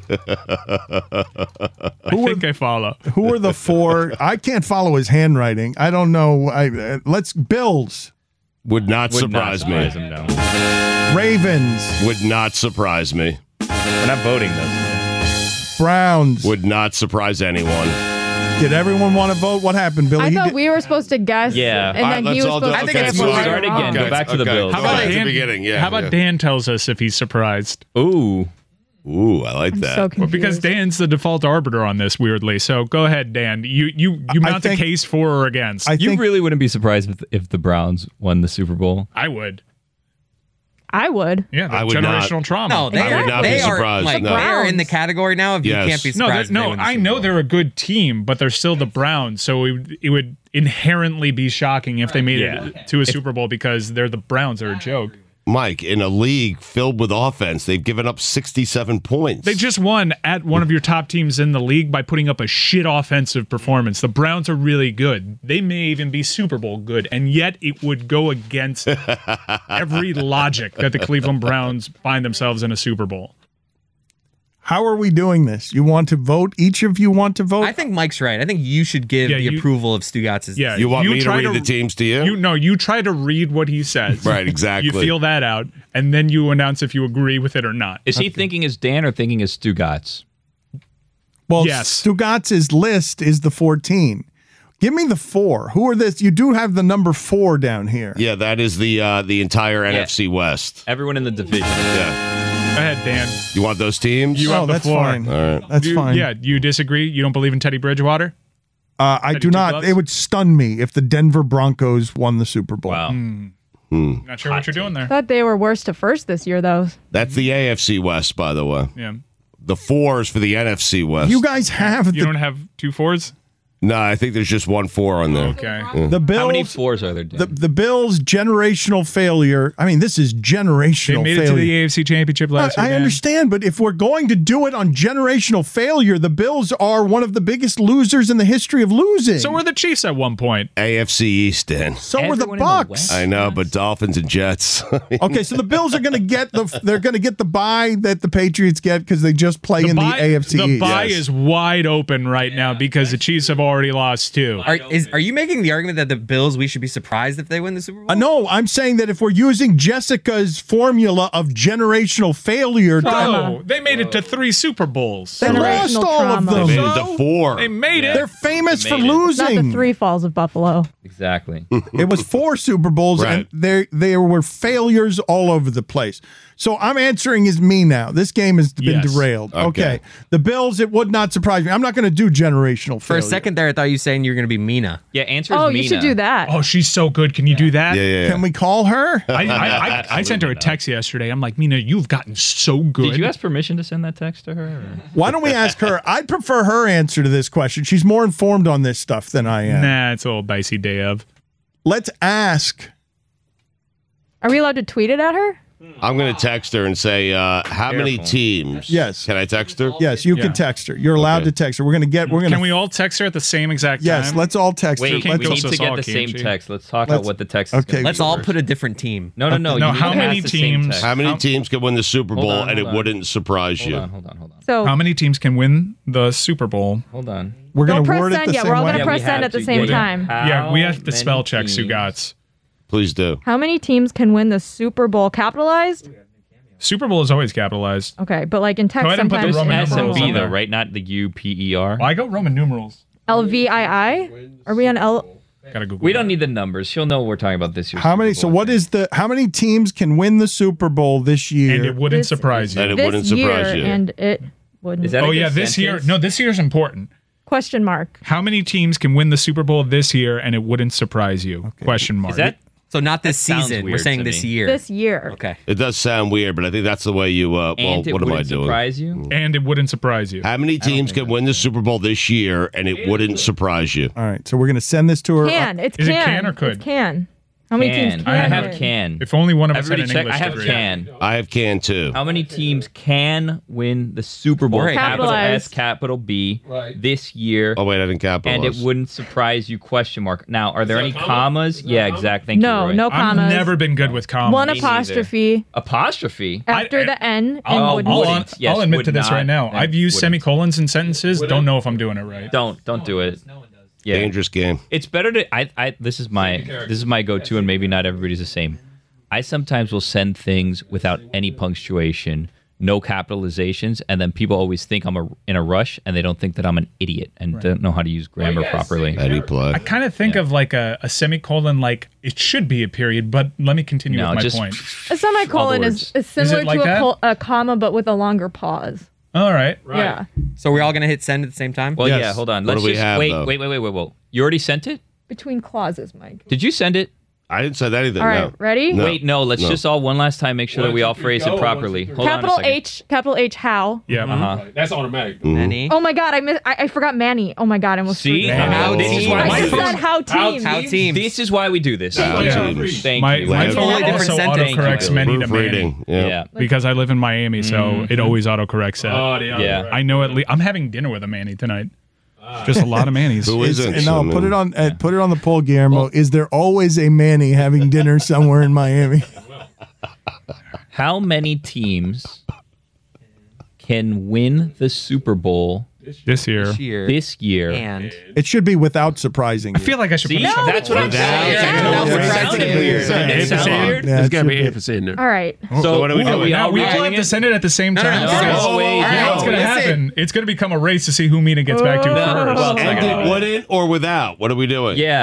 Speaker 13: I think I follow.
Speaker 8: Who are the four? I can't follow his handwriting. I don't know. I uh, let's Bills,
Speaker 10: Would not
Speaker 14: Would not
Speaker 10: surprise
Speaker 14: surprise
Speaker 10: me.
Speaker 14: him, no.
Speaker 8: Ravens,
Speaker 10: Would not surprise me.
Speaker 14: We're not voting those.
Speaker 8: Browns.
Speaker 10: Would not surprise anyone.
Speaker 8: Did everyone want to vote? What happened, Billy?
Speaker 15: I
Speaker 8: He
Speaker 15: thought
Speaker 8: did-
Speaker 15: we were supposed to guess,
Speaker 14: Yeah.
Speaker 15: and
Speaker 10: All
Speaker 15: then
Speaker 10: right,
Speaker 15: he
Speaker 10: let's
Speaker 15: was
Speaker 10: all do-
Speaker 15: supposed
Speaker 16: I
Speaker 15: to
Speaker 16: think
Speaker 15: say
Speaker 16: it's
Speaker 15: if we
Speaker 16: moving
Speaker 15: were
Speaker 14: Start again.
Speaker 15: wrong.
Speaker 14: Go back to the
Speaker 10: Okay.
Speaker 14: Bills.
Speaker 10: How
Speaker 13: How about
Speaker 10: Back to the
Speaker 13: Dan?
Speaker 10: beginning, yeah,
Speaker 13: How about
Speaker 10: yeah.
Speaker 13: Dan tells us if he's surprised?
Speaker 14: Ooh.
Speaker 10: Ooh, I like
Speaker 15: I'm
Speaker 10: that.
Speaker 15: so
Speaker 13: Well,
Speaker 15: confused.
Speaker 13: because Dan's the default arbiter on this, weirdly. So go ahead, Dan. You you you
Speaker 8: I
Speaker 13: mount
Speaker 8: think-
Speaker 13: a case for or against.
Speaker 8: I
Speaker 14: You
Speaker 8: think
Speaker 14: really wouldn't be surprised if, if the Browns won the Super Bowl?
Speaker 13: I would.
Speaker 15: I would.
Speaker 13: Yeah, the
Speaker 10: I would not.
Speaker 13: generational trauma.
Speaker 16: No, they
Speaker 10: I would
Speaker 16: are,
Speaker 10: not be
Speaker 16: they are,
Speaker 10: surprised,
Speaker 16: like,
Speaker 10: no.
Speaker 16: they are in the
Speaker 15: Browns.
Speaker 16: category now of
Speaker 10: Yes.
Speaker 16: you can't be
Speaker 13: No,
Speaker 16: surprised.
Speaker 13: that, no,
Speaker 16: if they win the
Speaker 13: I
Speaker 16: Super
Speaker 13: know
Speaker 16: Bowl.
Speaker 13: they're a good team, but they're still the Browns, so it, would- it would inherently be shocking if they made
Speaker 14: Yeah.
Speaker 13: it to a Super Bowl because they're the Browns are a joke.
Speaker 10: Mike, in a league filled with offense, they've given up sixty-seven points.
Speaker 13: They just won at one of your top teams in the league by putting up a shit offensive performance. The Browns are really good. They may even be Super Bowl good, and yet it would go against every logic that the Cleveland Browns find themselves in a Super Bowl.
Speaker 8: How are we doing this? You want to vote? Each of you want to vote?
Speaker 16: I think Mike's right. I think you should give
Speaker 13: Yeah,
Speaker 16: the
Speaker 13: you-
Speaker 16: approval of Stugatz's.
Speaker 13: Yeah,
Speaker 10: You want me to
Speaker 13: try
Speaker 10: read the teams to you?
Speaker 13: You no, you try to read what he says.
Speaker 10: Right, exactly.
Speaker 13: You feel that out, and then you announce if you agree with it or not.
Speaker 14: Is he thinking as Dan or thinking as Stugatz?
Speaker 8: well,
Speaker 13: yes.
Speaker 8: Stugatz's list is the fourteen. Give me the four. Who are this? You do have the number four down here.
Speaker 10: Yeah, that is the uh, the entire
Speaker 14: Yeah.
Speaker 10: N F C West.
Speaker 14: Everyone in the division.
Speaker 10: Yeah.
Speaker 13: Go ahead, Dan.
Speaker 10: You want those teams?
Speaker 13: You
Speaker 8: oh,
Speaker 13: have the
Speaker 8: that's
Speaker 13: floor.
Speaker 8: fine.
Speaker 10: All right.
Speaker 8: That's
Speaker 13: You-
Speaker 8: fine.
Speaker 13: Yeah, you disagree? You don't believe in Teddy Bridgewater?
Speaker 8: Uh, I do not. It would stun me if the Denver Broncos won the Super Bowl.
Speaker 14: Wow.
Speaker 13: Mm.
Speaker 10: Hmm.
Speaker 13: Not sure what you're doing there.
Speaker 15: Thought they were worst to first this year, though.
Speaker 10: That's the A F C West, by the way.
Speaker 13: Yeah.
Speaker 10: The fours for the N F C West.
Speaker 8: You guys have
Speaker 13: You
Speaker 8: the,
Speaker 13: don't have two fours?
Speaker 10: No, I think there's just one four on there.
Speaker 13: Okay.
Speaker 10: Yeah.
Speaker 8: the Bills.
Speaker 14: How many fours are there?
Speaker 8: The, the Bills' generational failure. I mean, this is generational
Speaker 13: They made
Speaker 8: failure.
Speaker 13: it to the A F C Championship last
Speaker 8: I,
Speaker 13: year.
Speaker 8: I
Speaker 13: Dan.
Speaker 8: understand, but if we're going to do it on generational failure, the Bills are one of the biggest losers in the history of losing.
Speaker 13: So were the Chiefs at one point.
Speaker 10: A F C East, Dan.
Speaker 8: So were the
Speaker 14: Everyone in the
Speaker 8: Bucks.
Speaker 14: West.
Speaker 10: I know, but Dolphins and Jets.
Speaker 8: Okay, so the Bills are going to get the they're going to get the bye that the Patriots get because they just play in
Speaker 13: bye-
Speaker 8: the A F C
Speaker 13: the
Speaker 8: East.
Speaker 13: bye
Speaker 10: Yes.
Speaker 13: is wide open right now because the Chiefs have already lost two.
Speaker 16: Are, is, are you making the argument that the Bills, we should be surprised if they win the Super Bowl?
Speaker 8: Uh, no, I'm saying that if we're using Jessica's formula of generational failure,
Speaker 13: Oh, they made it to three Super Bowls.
Speaker 8: they lost
Speaker 15: Generational
Speaker 8: all
Speaker 15: trauma.
Speaker 8: of them.
Speaker 10: They made it to four.
Speaker 13: They made it.
Speaker 8: They're famous
Speaker 14: They
Speaker 8: for
Speaker 14: made it.
Speaker 15: Not the
Speaker 8: losing.
Speaker 15: three falls of Buffalo.
Speaker 14: Exactly.
Speaker 8: It was four Super Bowls,
Speaker 10: Right.
Speaker 8: and there there were failures all over the place. So I'm answering as me now. This game has been
Speaker 13: Yes.
Speaker 8: derailed. Okay.
Speaker 10: Okay.
Speaker 8: The Bills, it would not surprise me. I'm not going to do generational
Speaker 16: For a
Speaker 8: failure.
Speaker 16: second there, I thought you were saying you were going to be Mina.
Speaker 14: Yeah, answer is
Speaker 15: Oh,
Speaker 14: Mina.
Speaker 15: you should do that.
Speaker 13: Oh, she's so good. Can you do that?
Speaker 10: Yeah, yeah, yeah.
Speaker 8: Can we call her?
Speaker 13: I, I, I, I sent her a text yesterday. I'm like, Mina, you've gotten so good.
Speaker 14: Did you ask permission to send that text to her? or-
Speaker 8: Why don't we ask her? I'd prefer her answer to this question. She's more informed on this stuff than I am.
Speaker 13: Nah, it's a little dicey day of.
Speaker 8: Let's ask.
Speaker 15: Are we allowed to tweet it at her?
Speaker 10: I'm going to text her and say, uh, how many
Speaker 14: Careful.
Speaker 10: teams?
Speaker 8: Yes.
Speaker 10: Can I text her?
Speaker 8: Yes, you
Speaker 13: Yeah.
Speaker 8: can text her. You're allowed
Speaker 10: Okay.
Speaker 8: to text her. We're going to get. We're going
Speaker 13: Can
Speaker 8: to.
Speaker 13: we all text her at the same exact
Speaker 8: Yes,
Speaker 13: time?
Speaker 8: let's all text
Speaker 14: Wait,
Speaker 8: her.
Speaker 14: we
Speaker 8: Let's,
Speaker 14: need to
Speaker 13: us all,
Speaker 14: get the same
Speaker 13: can't she?
Speaker 14: text. Let's talk
Speaker 8: Let's-
Speaker 14: about what the text is.
Speaker 8: okay.
Speaker 14: gonna be
Speaker 16: Let's all
Speaker 14: first.
Speaker 16: put a different team.
Speaker 14: No, no, no.
Speaker 13: No,
Speaker 14: you need
Speaker 13: how
Speaker 14: to
Speaker 13: many
Speaker 14: ask the same
Speaker 13: teams-
Speaker 14: text.
Speaker 10: How many
Speaker 13: How-
Speaker 10: teams can win the Super
Speaker 14: Hold
Speaker 10: Bowl
Speaker 14: on,
Speaker 10: and it
Speaker 14: hold on.
Speaker 10: wouldn't surprise
Speaker 14: Hold
Speaker 10: you?
Speaker 14: on, hold on, hold on.
Speaker 15: So
Speaker 13: How many teams can win the Super Bowl?
Speaker 14: Hold on.
Speaker 8: we're going
Speaker 15: don't
Speaker 8: to
Speaker 15: press
Speaker 8: word it
Speaker 15: send
Speaker 8: the
Speaker 15: yet.
Speaker 8: same
Speaker 15: We're all
Speaker 8: way.
Speaker 15: gonna
Speaker 14: Yeah,
Speaker 15: press
Speaker 14: we
Speaker 15: send
Speaker 14: have
Speaker 15: at the
Speaker 14: to
Speaker 15: same
Speaker 14: get-
Speaker 15: time.
Speaker 13: yeah, we
Speaker 14: How
Speaker 13: have to spell
Speaker 14: many
Speaker 13: check
Speaker 14: teams?
Speaker 13: Sugats.
Speaker 10: Please do.
Speaker 15: how many teams can win the Super Bowl capitalized?
Speaker 13: Super Bowl is always capitalized.
Speaker 15: Okay, but like in text
Speaker 13: Go ahead and put the
Speaker 15: sometimes
Speaker 13: Roman
Speaker 14: S and
Speaker 13: numerals
Speaker 14: B
Speaker 13: on
Speaker 14: though,
Speaker 13: there.
Speaker 14: right? Not the U P E R.
Speaker 13: Well, I go Roman numerals.
Speaker 15: L V I I? Are we on L?
Speaker 13: Gotta Google.
Speaker 14: We
Speaker 13: that.
Speaker 14: don't need the numbers. She'll know what we're talking about this year.
Speaker 8: How many? So what is the? How many teams can win the Super Bowl this year?
Speaker 13: And it wouldn't
Speaker 15: This-
Speaker 13: surprise you.
Speaker 10: And it
Speaker 15: This
Speaker 10: wouldn't
Speaker 15: year,
Speaker 10: surprise you.
Speaker 15: and it wouldn't.
Speaker 14: Is that a
Speaker 13: Oh
Speaker 14: good
Speaker 13: yeah, this year.
Speaker 14: sentence?
Speaker 13: No, this year's important.
Speaker 15: Question mark.
Speaker 13: How many teams can win the Super Bowl this year and it wouldn't surprise you? Question mark.
Speaker 14: Is that
Speaker 16: So not this
Speaker 14: That sounds
Speaker 16: season. We're
Speaker 14: weird
Speaker 16: saying
Speaker 14: to
Speaker 16: this
Speaker 14: me.
Speaker 16: year.
Speaker 15: This year.
Speaker 16: Okay.
Speaker 10: It does sound weird, but I think that's the way you, uh, well,
Speaker 14: and it
Speaker 10: what am I
Speaker 14: wouldn't
Speaker 10: doing?
Speaker 14: surprise you?
Speaker 13: and it wouldn't surprise you?
Speaker 10: How many teams can win the Super Bowl this year and it wouldn't surprise you?
Speaker 8: All right, so we're going to send this to her.
Speaker 15: Can. It's
Speaker 13: Is it
Speaker 15: can.
Speaker 13: can or could?
Speaker 15: It's can. How many teams
Speaker 14: Can.
Speaker 15: can?
Speaker 14: I have
Speaker 15: win?
Speaker 14: can.
Speaker 13: If only one of us had
Speaker 14: Everybody
Speaker 13: an
Speaker 14: check.
Speaker 13: English
Speaker 14: I have
Speaker 13: degree.
Speaker 14: can.
Speaker 10: I have can too.
Speaker 14: How many teams can win the Super Bowl?
Speaker 16: Right.
Speaker 14: Capital S,
Speaker 15: Capitalized.
Speaker 14: capital B this year.
Speaker 10: Oh wait, I didn't capitalize.
Speaker 14: And it wouldn't surprise you? Question mark. Now, are there any commas? Yeah, exact. Thank
Speaker 15: No,
Speaker 14: you. Roy.
Speaker 15: no
Speaker 13: I've
Speaker 15: commas.
Speaker 13: never been good with commas.
Speaker 15: One
Speaker 14: Me neither.
Speaker 15: apostrophe
Speaker 14: Apostrophe.
Speaker 15: after
Speaker 13: I-
Speaker 15: the N and
Speaker 13: I'll,
Speaker 15: would
Speaker 13: I'll,
Speaker 14: wouldn't. Yes,
Speaker 13: I'll admit
Speaker 14: would
Speaker 13: to this
Speaker 14: not.
Speaker 13: right now.
Speaker 14: Then
Speaker 13: I've used
Speaker 14: wouldn't.
Speaker 13: semicolons in sentences. Don't know if I'm doing it right.
Speaker 14: Don't don't do it. Yeah.
Speaker 10: Dangerous game.
Speaker 14: It's better to I, I this is my this is my go-to and maybe not everybody's the same. I sometimes will send things without any punctuation, no capitalizations, and then people always think I'm a, in a rush and they don't think that I'm an idiot and don't know how to use grammar properly.
Speaker 10: How do you play?
Speaker 13: I kind of think of like a, a semicolon, like it should be a period, but let me continue
Speaker 14: No,
Speaker 13: with my
Speaker 14: just-
Speaker 13: point.
Speaker 15: A semicolon
Speaker 14: All the
Speaker 15: is,
Speaker 14: words.
Speaker 15: is similar
Speaker 13: Is it like
Speaker 15: to a,
Speaker 13: that?
Speaker 15: col- a comma, but with a longer pause.
Speaker 13: All right.
Speaker 15: Yeah.
Speaker 16: So we're all gonna hit send at the same time?
Speaker 14: Well,
Speaker 8: Yes.
Speaker 14: yeah, hold on.
Speaker 10: What
Speaker 14: Let's
Speaker 10: do we
Speaker 14: just
Speaker 10: have,
Speaker 14: wait,
Speaker 10: though?
Speaker 14: wait, wait, wait, wait, wait. You already sent it?
Speaker 15: Between clauses, Mike.
Speaker 14: Did you send it?
Speaker 10: I didn't say anything.
Speaker 15: All right,
Speaker 10: no.
Speaker 15: ready?
Speaker 10: No.
Speaker 14: Wait, no, let's
Speaker 10: No.
Speaker 14: just all one last time make sure that we all phrase it properly. Hold on a
Speaker 15: Capital
Speaker 14: second.
Speaker 15: H, capital H, how?
Speaker 13: Yeah.
Speaker 14: Uh-huh.
Speaker 17: That's automatic.
Speaker 16: Manny.
Speaker 15: Oh my God, I miss, I, I forgot Manny. Oh my God, I almost
Speaker 14: See?
Speaker 15: forgot.
Speaker 14: How
Speaker 10: Oh.
Speaker 14: this is
Speaker 10: Oh.
Speaker 14: why
Speaker 15: I
Speaker 14: my
Speaker 15: just
Speaker 14: phone-
Speaker 15: said how teams.
Speaker 16: How teams.
Speaker 14: This is why we do this.
Speaker 10: How
Speaker 13: Yeah.
Speaker 10: teams.
Speaker 14: Thank
Speaker 13: My,
Speaker 14: you.
Speaker 13: my
Speaker 10: Wow.
Speaker 13: phone
Speaker 16: Totally different
Speaker 13: also
Speaker 16: sentence.
Speaker 13: autocorrects many to Manny.
Speaker 10: Proofreading. Yeah.
Speaker 14: Yeah.
Speaker 13: Because I live in Miami, so
Speaker 14: Mm-hmm.
Speaker 13: it always autocorrects that.
Speaker 17: Oh, yeah.
Speaker 14: Yeah.
Speaker 13: I know at least. I'm having dinner with a Manny tonight. Just a lot of Manny's.
Speaker 10: Who
Speaker 8: Is-
Speaker 10: isn't?
Speaker 8: no,
Speaker 10: I mean-
Speaker 8: put it on. Uh, put it on the poll, Guillermo. Is there always a Manny having dinner somewhere in Miami?
Speaker 14: How many teams can win the Super Bowl
Speaker 13: This year.
Speaker 16: This year.
Speaker 14: this year?
Speaker 16: And
Speaker 8: It should be without surprising.
Speaker 13: I feel like I should
Speaker 14: See,
Speaker 13: put it
Speaker 14: that's what I'm saying.
Speaker 16: Without
Speaker 14: It
Speaker 16: surprising
Speaker 14: sounded
Speaker 16: you.
Speaker 14: weird.
Speaker 13: Yeah,
Speaker 14: It
Speaker 13: it's
Speaker 14: sounded
Speaker 13: a-
Speaker 14: weird.
Speaker 8: Yeah,
Speaker 17: There's
Speaker 8: it
Speaker 17: got to be
Speaker 8: should be.
Speaker 17: emphasis in there.
Speaker 15: All right.
Speaker 14: So
Speaker 10: what are we
Speaker 14: are
Speaker 10: doing?
Speaker 14: we
Speaker 13: Now
Speaker 14: all
Speaker 13: we all
Speaker 14: doing
Speaker 13: have to
Speaker 14: it?
Speaker 13: send it at the same
Speaker 16: No, no,
Speaker 13: time.
Speaker 16: no,
Speaker 13: So
Speaker 16: no.
Speaker 13: it's-
Speaker 14: Oh, wait,
Speaker 13: you know
Speaker 14: no.
Speaker 13: what's going to
Speaker 16: Listen.
Speaker 13: happen? It's going to become a race to see who Mina gets back to
Speaker 15: Oh.
Speaker 13: first.
Speaker 14: Well,
Speaker 10: And it wouldn't or without? What are we doing?
Speaker 14: Yeah.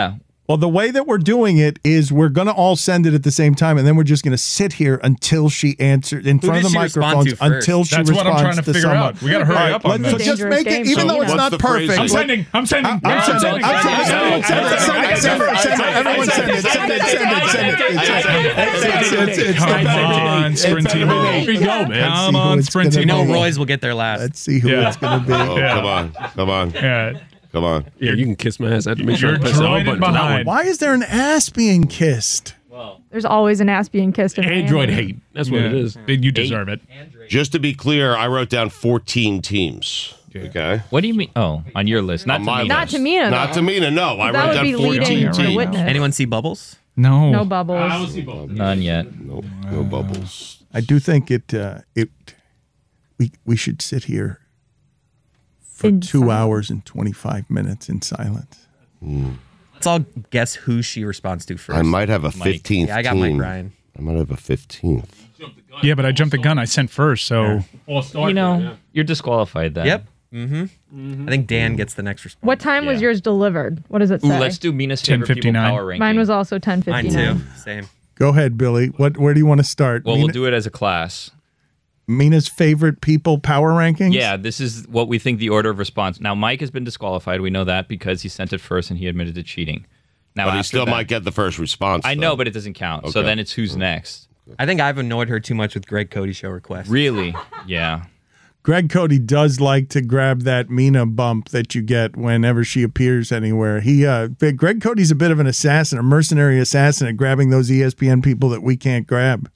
Speaker 8: Well, the way that we're doing it is we're going to all send it at the same time, and then we're just going to sit here until she answers in
Speaker 16: Who
Speaker 8: front
Speaker 16: did
Speaker 8: of the
Speaker 16: she respond
Speaker 8: microphones
Speaker 16: to first?
Speaker 8: until she
Speaker 13: That's
Speaker 8: responds
Speaker 13: what I'm trying to
Speaker 8: to
Speaker 13: figure
Speaker 8: someone.
Speaker 13: out. We got to hurry
Speaker 8: All right,
Speaker 13: up on
Speaker 8: let's-
Speaker 13: this.
Speaker 8: So just make it, even
Speaker 13: So
Speaker 8: though it's
Speaker 13: what's
Speaker 8: not
Speaker 13: the
Speaker 8: perfect.
Speaker 13: phrasing? I'm
Speaker 8: like-
Speaker 13: sending. I'm sending.
Speaker 8: I'm
Speaker 13: I'm
Speaker 8: sending.
Speaker 13: sending.
Speaker 8: I'm sending. Send it. Send it. Send it. Send it. Send it. Everyone send it. Send it. Send it. Send it. Send it.
Speaker 13: Come on, Sprint team. Here we go, man. Come on, Sprint team.
Speaker 16: You know Roy's will get there last.
Speaker 8: Let's see who
Speaker 13: Yeah.
Speaker 8: it's going to be.
Speaker 10: Oh, come on. Come on.
Speaker 13: Yeah.
Speaker 10: Come on.
Speaker 17: Yeah, you can kiss my ass. I have to make sure I
Speaker 13: You're
Speaker 17: press the home
Speaker 13: droided
Speaker 17: button for that
Speaker 13: behind.
Speaker 17: one.
Speaker 8: Why is there an ass being kissed?
Speaker 15: There's always an ass being kissed in
Speaker 17: Android
Speaker 15: Miami.
Speaker 17: hate. That's what it
Speaker 13: Yeah.
Speaker 17: is.
Speaker 13: You deserve it.
Speaker 10: Just to be clear, I wrote down fourteen teams. Okay.
Speaker 14: What do you mean? Oh, on your list, not
Speaker 10: On my
Speaker 14: to me.
Speaker 15: Not to Mina,
Speaker 10: Not
Speaker 15: though.
Speaker 10: to Mina, no. I
Speaker 15: That
Speaker 10: wrote
Speaker 15: would
Speaker 10: down
Speaker 15: be leading
Speaker 10: fourteen
Speaker 15: the
Speaker 10: teams.
Speaker 15: witness.
Speaker 16: Anyone see Bubbles?
Speaker 13: No.
Speaker 15: No bubbles.
Speaker 14: None yet.
Speaker 10: No, no bubbles.
Speaker 8: I do think it. Uh, it. We we should sit here for
Speaker 15: In
Speaker 8: two
Speaker 15: silence.
Speaker 8: hours and twenty five minutes in silence.
Speaker 16: Let's all guess who she responds to first.
Speaker 10: I might have a fifteenth
Speaker 16: Yeah, I got
Speaker 10: team.
Speaker 16: Mike Ryan.
Speaker 10: I might have a fifteenth.
Speaker 13: Yeah, but I jumped the gun. I sent first, so
Speaker 14: You know, you're disqualified then.
Speaker 16: Yep. Mm-hmm. I think Dan gets the next response.
Speaker 15: What time was
Speaker 14: Yeah.
Speaker 15: yours delivered? What does it
Speaker 14: Ooh,
Speaker 15: say?
Speaker 14: let's do Mina's favorite people power ranking.
Speaker 15: Mine was also ten
Speaker 16: Mine
Speaker 15: fifty-nine.
Speaker 16: too. Same.
Speaker 8: Go ahead, Billy. What? Where do you want to start?
Speaker 14: Well,
Speaker 8: Mina-
Speaker 14: we'll do it as a class.
Speaker 8: Mina's favorite people power rankings.
Speaker 14: Yeah, this is what we think the order of response. Now, Mike has been disqualified. We know that because he sent it first and he admitted to cheating. Now,
Speaker 10: But he
Speaker 14: after
Speaker 10: still
Speaker 14: that-
Speaker 10: might get the first response.
Speaker 14: I
Speaker 10: though.
Speaker 14: know, but it doesn't count. So
Speaker 10: Okay.
Speaker 14: then it's who's next.
Speaker 16: I think I've annoyed her too much with Greg Cody show requests.
Speaker 14: Really? Yeah.
Speaker 8: Greg Cody does like to grab that Mina bump that you get whenever she appears anywhere. He, uh, but Greg Cody's a bit of an assassin, a mercenary assassin at grabbing those E S P N people that we can't grab.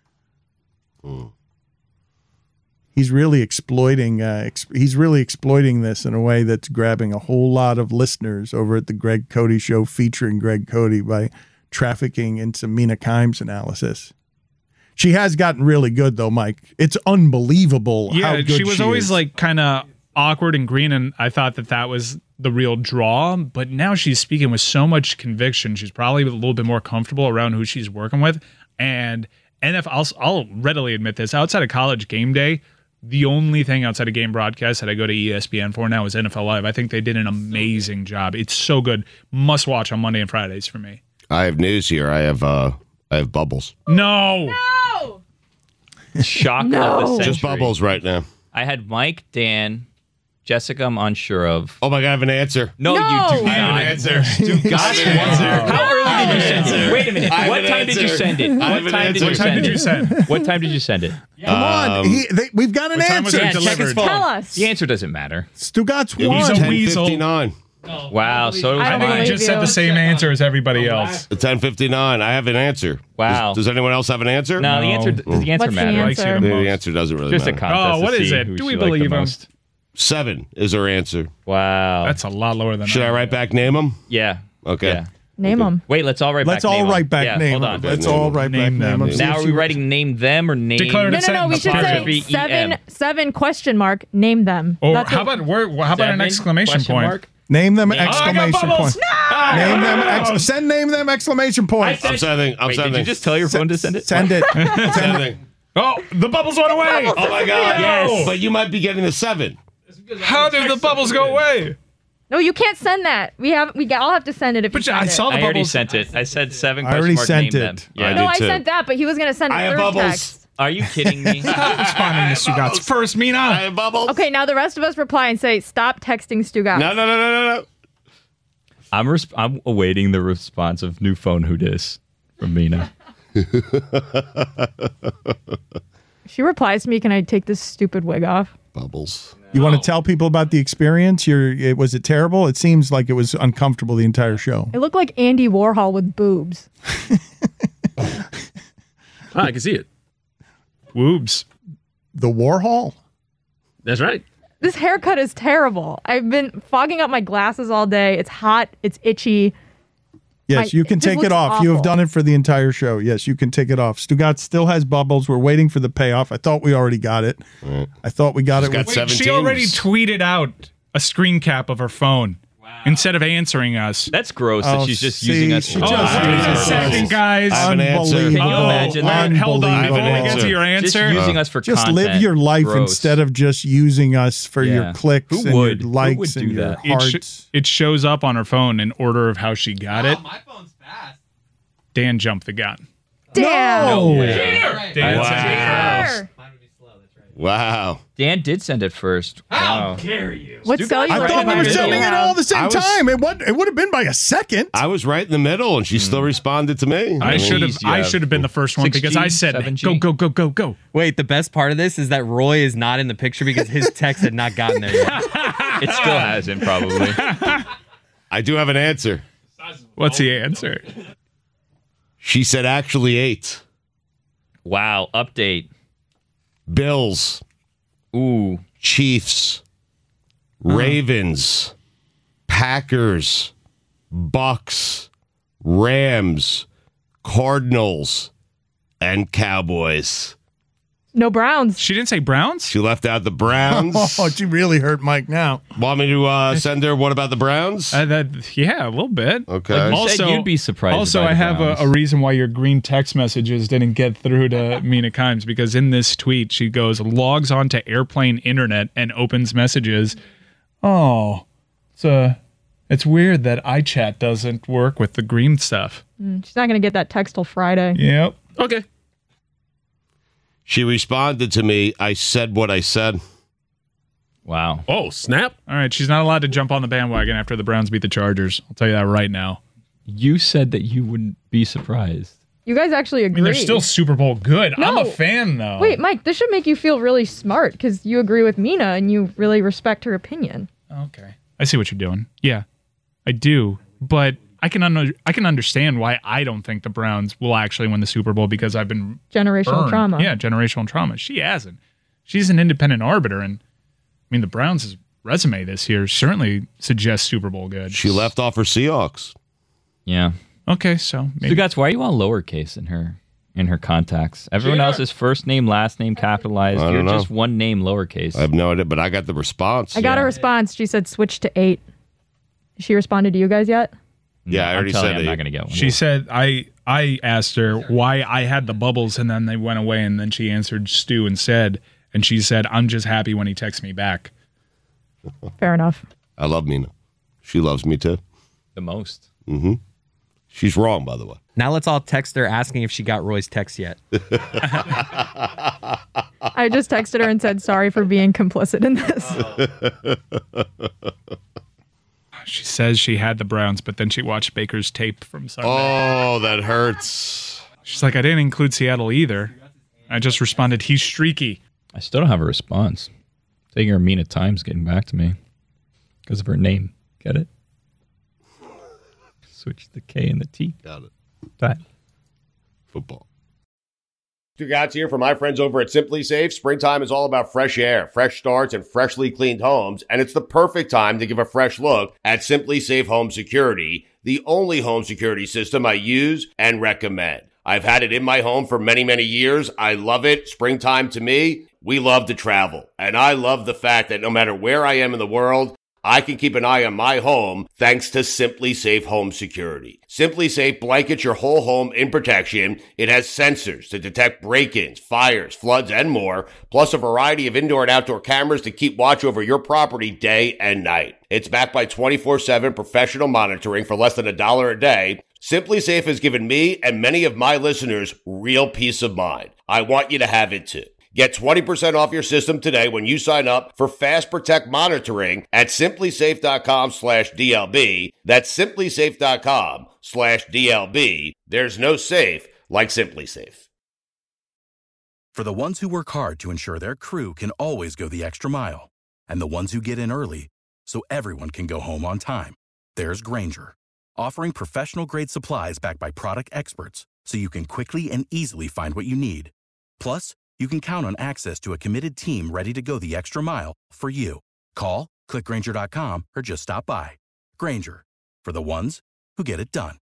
Speaker 8: He's really exploiting. Uh, ex- he's really exploiting this in a way that's grabbing a whole lot of listeners over at the Greg Cody Show, featuring Greg Cody, by trafficking into Mina Kimes analysis. She has gotten really good, though, Mike. It's unbelievable how
Speaker 13: yeah,
Speaker 8: good
Speaker 13: she was always
Speaker 8: is.
Speaker 13: like kind of awkward and green, and I thought that that was the real draw. But now she's speaking with so much conviction. She's probably a little bit more comfortable around who she's working with. And N F L, I'll, I'll readily admit this, outside of College Game Day, the only thing outside of game broadcast that I go to E S P N for now is N F L Live. I think they did an amazing job. It's so good. Must watch on Monday and Fridays for me.
Speaker 10: I have news here. I have uh, I have bubbles.
Speaker 13: No.
Speaker 15: No.
Speaker 14: Shock
Speaker 15: No.
Speaker 14: of the century.
Speaker 10: Just bubbles right now.
Speaker 14: I had Mike, Dan, Jessica, I'm unsure of.
Speaker 10: Oh my God, I have an answer.
Speaker 14: No,
Speaker 15: No.
Speaker 14: you do
Speaker 10: I have
Speaker 14: not.
Speaker 10: an answer.
Speaker 14: You got
Speaker 10: I have an answer.
Speaker 14: How early did you send it? Wait a minute.
Speaker 10: I have
Speaker 14: What
Speaker 10: an
Speaker 14: time did you
Speaker 10: answer.
Speaker 14: send it?
Speaker 10: I
Speaker 14: What
Speaker 10: have an
Speaker 14: time did
Speaker 10: answer.
Speaker 14: you
Speaker 10: What
Speaker 13: time
Speaker 14: send
Speaker 13: did you
Speaker 14: it?
Speaker 13: send?
Speaker 14: What time did you send it?
Speaker 8: Come on,
Speaker 10: Um,
Speaker 8: he, they, we've got an
Speaker 13: What time was
Speaker 8: answer.
Speaker 13: it delivered?
Speaker 15: Tell us.
Speaker 14: The answer doesn't matter.
Speaker 8: Stugatz
Speaker 10: It was
Speaker 8: won.
Speaker 13: He's a
Speaker 10: ten
Speaker 13: weasel.
Speaker 10: fifty-nine.
Speaker 14: Wow, so was
Speaker 15: I
Speaker 13: I
Speaker 15: don't
Speaker 13: think I
Speaker 14: mine.
Speaker 15: believe
Speaker 13: just said
Speaker 15: you.
Speaker 13: the same answer as everybody else.
Speaker 10: ten fifty-nine. I have an answer.
Speaker 14: Wow.
Speaker 10: Does, does anyone else have an answer?
Speaker 14: No, the
Speaker 13: No.
Speaker 14: answer the answer
Speaker 15: What's the
Speaker 14: matters.
Speaker 13: Likes you the
Speaker 15: answer?
Speaker 10: The,
Speaker 13: most.
Speaker 10: the answer doesn't really
Speaker 14: Just a
Speaker 10: matter.
Speaker 14: contest.
Speaker 13: Oh, what
Speaker 14: to
Speaker 13: is
Speaker 14: see
Speaker 13: it?
Speaker 14: who
Speaker 13: Do
Speaker 14: she
Speaker 13: we
Speaker 14: liked the
Speaker 13: believe him?
Speaker 14: most.
Speaker 10: Seven is her answer.
Speaker 14: Wow.
Speaker 13: That's a lot lower than
Speaker 10: Should I write back name them?
Speaker 14: yeah.
Speaker 10: Okay.
Speaker 14: Yeah.
Speaker 15: Name them.
Speaker 14: Wait, let's all write
Speaker 8: Let's
Speaker 14: back
Speaker 8: all
Speaker 14: name 'em.
Speaker 8: write back
Speaker 14: yeah,
Speaker 8: name.
Speaker 14: Hold
Speaker 8: them.
Speaker 14: on.
Speaker 8: Let's all write back
Speaker 13: Name
Speaker 8: name.
Speaker 13: them.
Speaker 8: them.
Speaker 14: Now are we writing name them or name?
Speaker 13: Declare
Speaker 15: No,
Speaker 13: it
Speaker 15: no, no. We should say
Speaker 14: Apostrophe
Speaker 15: seven,
Speaker 14: E M.
Speaker 15: seven question mark. Name them.
Speaker 13: Or
Speaker 15: That's
Speaker 13: how
Speaker 15: what-
Speaker 13: about where? How about an
Speaker 14: Seven?
Speaker 13: exclamation
Speaker 14: Question
Speaker 13: point?
Speaker 14: mark?
Speaker 8: Name them
Speaker 14: Name- Oh, I got
Speaker 8: exclamation
Speaker 13: bubbles.
Speaker 8: point. Name them. Ex- send name them exclamation point.
Speaker 10: I'm sending. I'm
Speaker 14: Wait,
Speaker 10: sending.
Speaker 14: did you just tell your phone to send it?
Speaker 8: Send it.
Speaker 10: sending.
Speaker 13: Oh, the bubbles went away.
Speaker 10: Oh my God.
Speaker 13: Yes.
Speaker 10: But you might be getting a seven.
Speaker 13: How did the bubbles go away?
Speaker 15: No, you can't send that. We have. We all have to send it if you
Speaker 13: But
Speaker 15: send
Speaker 13: I
Speaker 15: it.
Speaker 13: saw the
Speaker 14: I already
Speaker 13: bubbles.
Speaker 14: sent it. I said seven
Speaker 8: I
Speaker 14: question
Speaker 8: already
Speaker 14: mark
Speaker 8: sent
Speaker 14: name
Speaker 8: it.
Speaker 14: them. Yeah.
Speaker 10: I
Speaker 15: No,
Speaker 10: did
Speaker 15: I
Speaker 10: too.
Speaker 15: sent that, but he was gonna send a
Speaker 10: I have
Speaker 15: third
Speaker 10: bubbles.
Speaker 15: text.
Speaker 14: Are you kidding me?
Speaker 13: Stop responding to Stugatz first,
Speaker 10: I
Speaker 13: Mina.
Speaker 10: have bubbles.
Speaker 15: Okay, now the rest of us reply and say, "Stop texting Stugatz."
Speaker 10: No, no, no, no, no, no.
Speaker 14: I'm resp- I'm awaiting the response of new phone who dis from Mina.
Speaker 15: She replies to me, "Can I take this stupid wig off?"
Speaker 10: Bubbles.
Speaker 8: You want to tell people about the experience? You're, it, was it terrible? It seems like it was uncomfortable the entire show.
Speaker 15: It looked like Andy Warhol with boobs.
Speaker 17: Ah, I can see it.
Speaker 13: Woobs.
Speaker 8: The Warhol?
Speaker 17: That's right.
Speaker 15: This haircut is terrible. I've been fogging up my glasses all day. It's hot. It's itchy.
Speaker 8: Yes,
Speaker 15: My-
Speaker 8: you can
Speaker 15: it just
Speaker 8: take it
Speaker 15: looks
Speaker 8: off. You have
Speaker 15: awful.
Speaker 8: done it for the entire show. Yes, you can take it off. Stugatz still has bubbles. We're waiting for the payoff. I thought we already got it. I thought we got
Speaker 10: She's
Speaker 8: it.
Speaker 10: got
Speaker 8: with-
Speaker 10: seven
Speaker 13: She
Speaker 10: teams.
Speaker 13: already tweeted out a screen cap of her phone. instead of answering us.
Speaker 14: That's gross
Speaker 8: Oh,
Speaker 14: that she's just
Speaker 8: see,
Speaker 14: using us.
Speaker 8: she
Speaker 14: for
Speaker 8: just-
Speaker 13: Oh, wait a second, guys.
Speaker 3: I have an answer.
Speaker 14: Can you
Speaker 8: Unbelievable.
Speaker 14: imagine
Speaker 13: Oh,
Speaker 14: that?
Speaker 13: wait, hold on. Before we get
Speaker 3: Unbelievable.
Speaker 13: to your
Speaker 14: Just
Speaker 13: answer,
Speaker 14: using us for
Speaker 8: Just
Speaker 14: content.
Speaker 8: live your life
Speaker 14: Gross.
Speaker 8: instead of just using us for
Speaker 14: Yeah.
Speaker 8: your clicks
Speaker 14: Who
Speaker 8: and
Speaker 14: would?
Speaker 8: your
Speaker 14: Who
Speaker 8: likes
Speaker 14: would
Speaker 8: and
Speaker 14: do
Speaker 8: your
Speaker 14: that?
Speaker 13: it,
Speaker 8: hearts.
Speaker 13: sh- it shows up on her phone in order of how she got it.
Speaker 16: my phone's fast.
Speaker 13: Dan jumped the gun.
Speaker 15: Damn.
Speaker 8: No.
Speaker 13: Dan
Speaker 3: Wow.
Speaker 13: sent it first.
Speaker 3: Wow.
Speaker 14: Dan did send it first. Wow.
Speaker 15: What cellular
Speaker 8: I thought we were
Speaker 15: phone do you
Speaker 8: sending it all at the
Speaker 3: I
Speaker 8: same
Speaker 3: was-
Speaker 8: time. It would it would have been by a second.
Speaker 3: I was right in the middle, and she still responded to me.
Speaker 13: I
Speaker 3: mean,
Speaker 13: should have.
Speaker 14: Jeez, you
Speaker 13: I
Speaker 14: have
Speaker 13: should have been the first one
Speaker 14: six
Speaker 13: because
Speaker 14: G,
Speaker 13: I said,
Speaker 14: seven G.
Speaker 13: "Go, go, go, go, go."
Speaker 16: Wait, the best part of this is that Roy is not in the picture because his text had not gotten there yet.
Speaker 14: It still hasn't, probably.
Speaker 3: I do have an answer.
Speaker 13: What's the answer?
Speaker 3: She said actually eight.
Speaker 14: Wow. Update.
Speaker 3: Bills,
Speaker 14: Ooh.
Speaker 3: Chiefs, Ravens, Packers, Bucks, Rams, Cardinals, and Cowboys.
Speaker 15: No Browns.
Speaker 13: She didn't say Browns.
Speaker 3: She left out the Browns.
Speaker 8: Oh, she really hurt Mike now.
Speaker 3: Want me to uh, send her what about the Browns?
Speaker 13: Uh, that, yeah, a little bit.
Speaker 3: Okay.
Speaker 14: You said you'd be surprised
Speaker 13: Also,
Speaker 14: by the
Speaker 13: I have a,
Speaker 14: Browns.
Speaker 13: a reason why your green text messages didn't get through to Mina Kimes, because in this tweet she goes, logs onto airplane internet and opens messages. Oh, it's a, it's weird that iChat doesn't work with the green stuff.
Speaker 15: Mm, she's not going to get that text till Friday.
Speaker 13: Yep.
Speaker 17: Okay.
Speaker 3: She responded to me. I said what I said.
Speaker 14: Wow.
Speaker 17: Oh, snap.
Speaker 13: All right, she's not allowed to jump on the bandwagon after the Browns beat the Chargers. I'll tell you that right now.
Speaker 14: You said that you wouldn't be surprised.
Speaker 15: You guys actually
Speaker 13: I
Speaker 15: agree.
Speaker 13: mean, they're still Super Bowl good. I'm
Speaker 15: No.
Speaker 13: a fan, though.
Speaker 15: Wait, Mike, this should make you feel really smart because you agree with Mina and you really respect her opinion.
Speaker 13: Okay. I see what you're doing. Yeah, I do. But I can un- I can understand why I don't think the Browns will actually win the Super Bowl because I've been
Speaker 15: Generational
Speaker 13: burned.
Speaker 15: trauma.
Speaker 13: Yeah, generational trauma. She hasn't. She's an independent arbiter, and I mean the Browns' resume this year certainly suggests Super Bowl good.
Speaker 3: She left off her Seahawks.
Speaker 14: Yeah.
Speaker 13: Okay, so maybe.
Speaker 14: So, guys, why are you on lowercase in her in her contacts? Everyone
Speaker 13: Sure.
Speaker 14: else is first name, last name capitalized.
Speaker 3: I
Speaker 14: You're
Speaker 3: don't know.
Speaker 14: just one name lowercase.
Speaker 3: I have no idea, but I got the response.
Speaker 15: I got a response. She said switch to eight. She responded to you guys yet?
Speaker 3: Yeah, I
Speaker 14: I'm
Speaker 3: already
Speaker 14: telling
Speaker 3: said
Speaker 14: you, I'm
Speaker 3: eight.
Speaker 14: not going to get one.
Speaker 13: She said I I asked her why I had the bubbles, and then they went away, and then she answered Stu and said, and she said, I'm just happy when he texts me back.
Speaker 15: Fair enough.
Speaker 3: I love Mina. She loves me too.
Speaker 14: The most.
Speaker 3: Mm-hmm. She's wrong, by the way.
Speaker 16: Now let's all text her asking if she got Roy's text yet.
Speaker 15: I just texted her and said sorry for being complicit in this.
Speaker 13: She says she had the Browns, but then she watched Baker's tape from Sunday.
Speaker 3: Oh, that hurts.
Speaker 13: She's like, I didn't include Seattle either. I just responded, he's streaky.
Speaker 14: I still don't have a response. Taking her Mina Times getting back to me because of her name. Get it? Switch the K and the T.
Speaker 3: Got it.
Speaker 14: That.
Speaker 3: Football.
Speaker 10: Stugotz here from my friends over at Simply Safe. Springtime is all about fresh air, fresh starts, and freshly cleaned homes, and it's the perfect time to give a fresh look at Simply Safe Home Security, the only home security system I use and recommend. I've had it in my home for many, many years. I love it. Springtime to me, we love to travel, and I love the fact that no matter where I am in the world, I can keep an eye on my home thanks to Simply Safe Home Security. Simply Safe blankets your whole home in protection. It has sensors to detect break-ins, fires, floods, and more, plus a variety of indoor and outdoor cameras to keep watch over your property day and night. It's backed by twenty-four seven professional monitoring for less than a dollar a day. Simply Safe has given me and many of my listeners real peace of mind. I want you to have it too. Get twenty percent off your system today when you sign up for Fast Protect monitoring at simplysafe.com slash DLB. That's simplysafe.com slash DLB. There's no safe like Simply Safe.
Speaker 18: For the ones who work hard to ensure their crew can always go the extra mile, and the ones who get in early so everyone can go home on time, there's Grainger, offering professional-grade supplies backed by product experts so you can quickly and easily find what you need. Plus, you can count on access to a committed team ready to go the extra mile for you. Call, click Grainger dot com, or just stop by. Grainger, for the ones who get it done.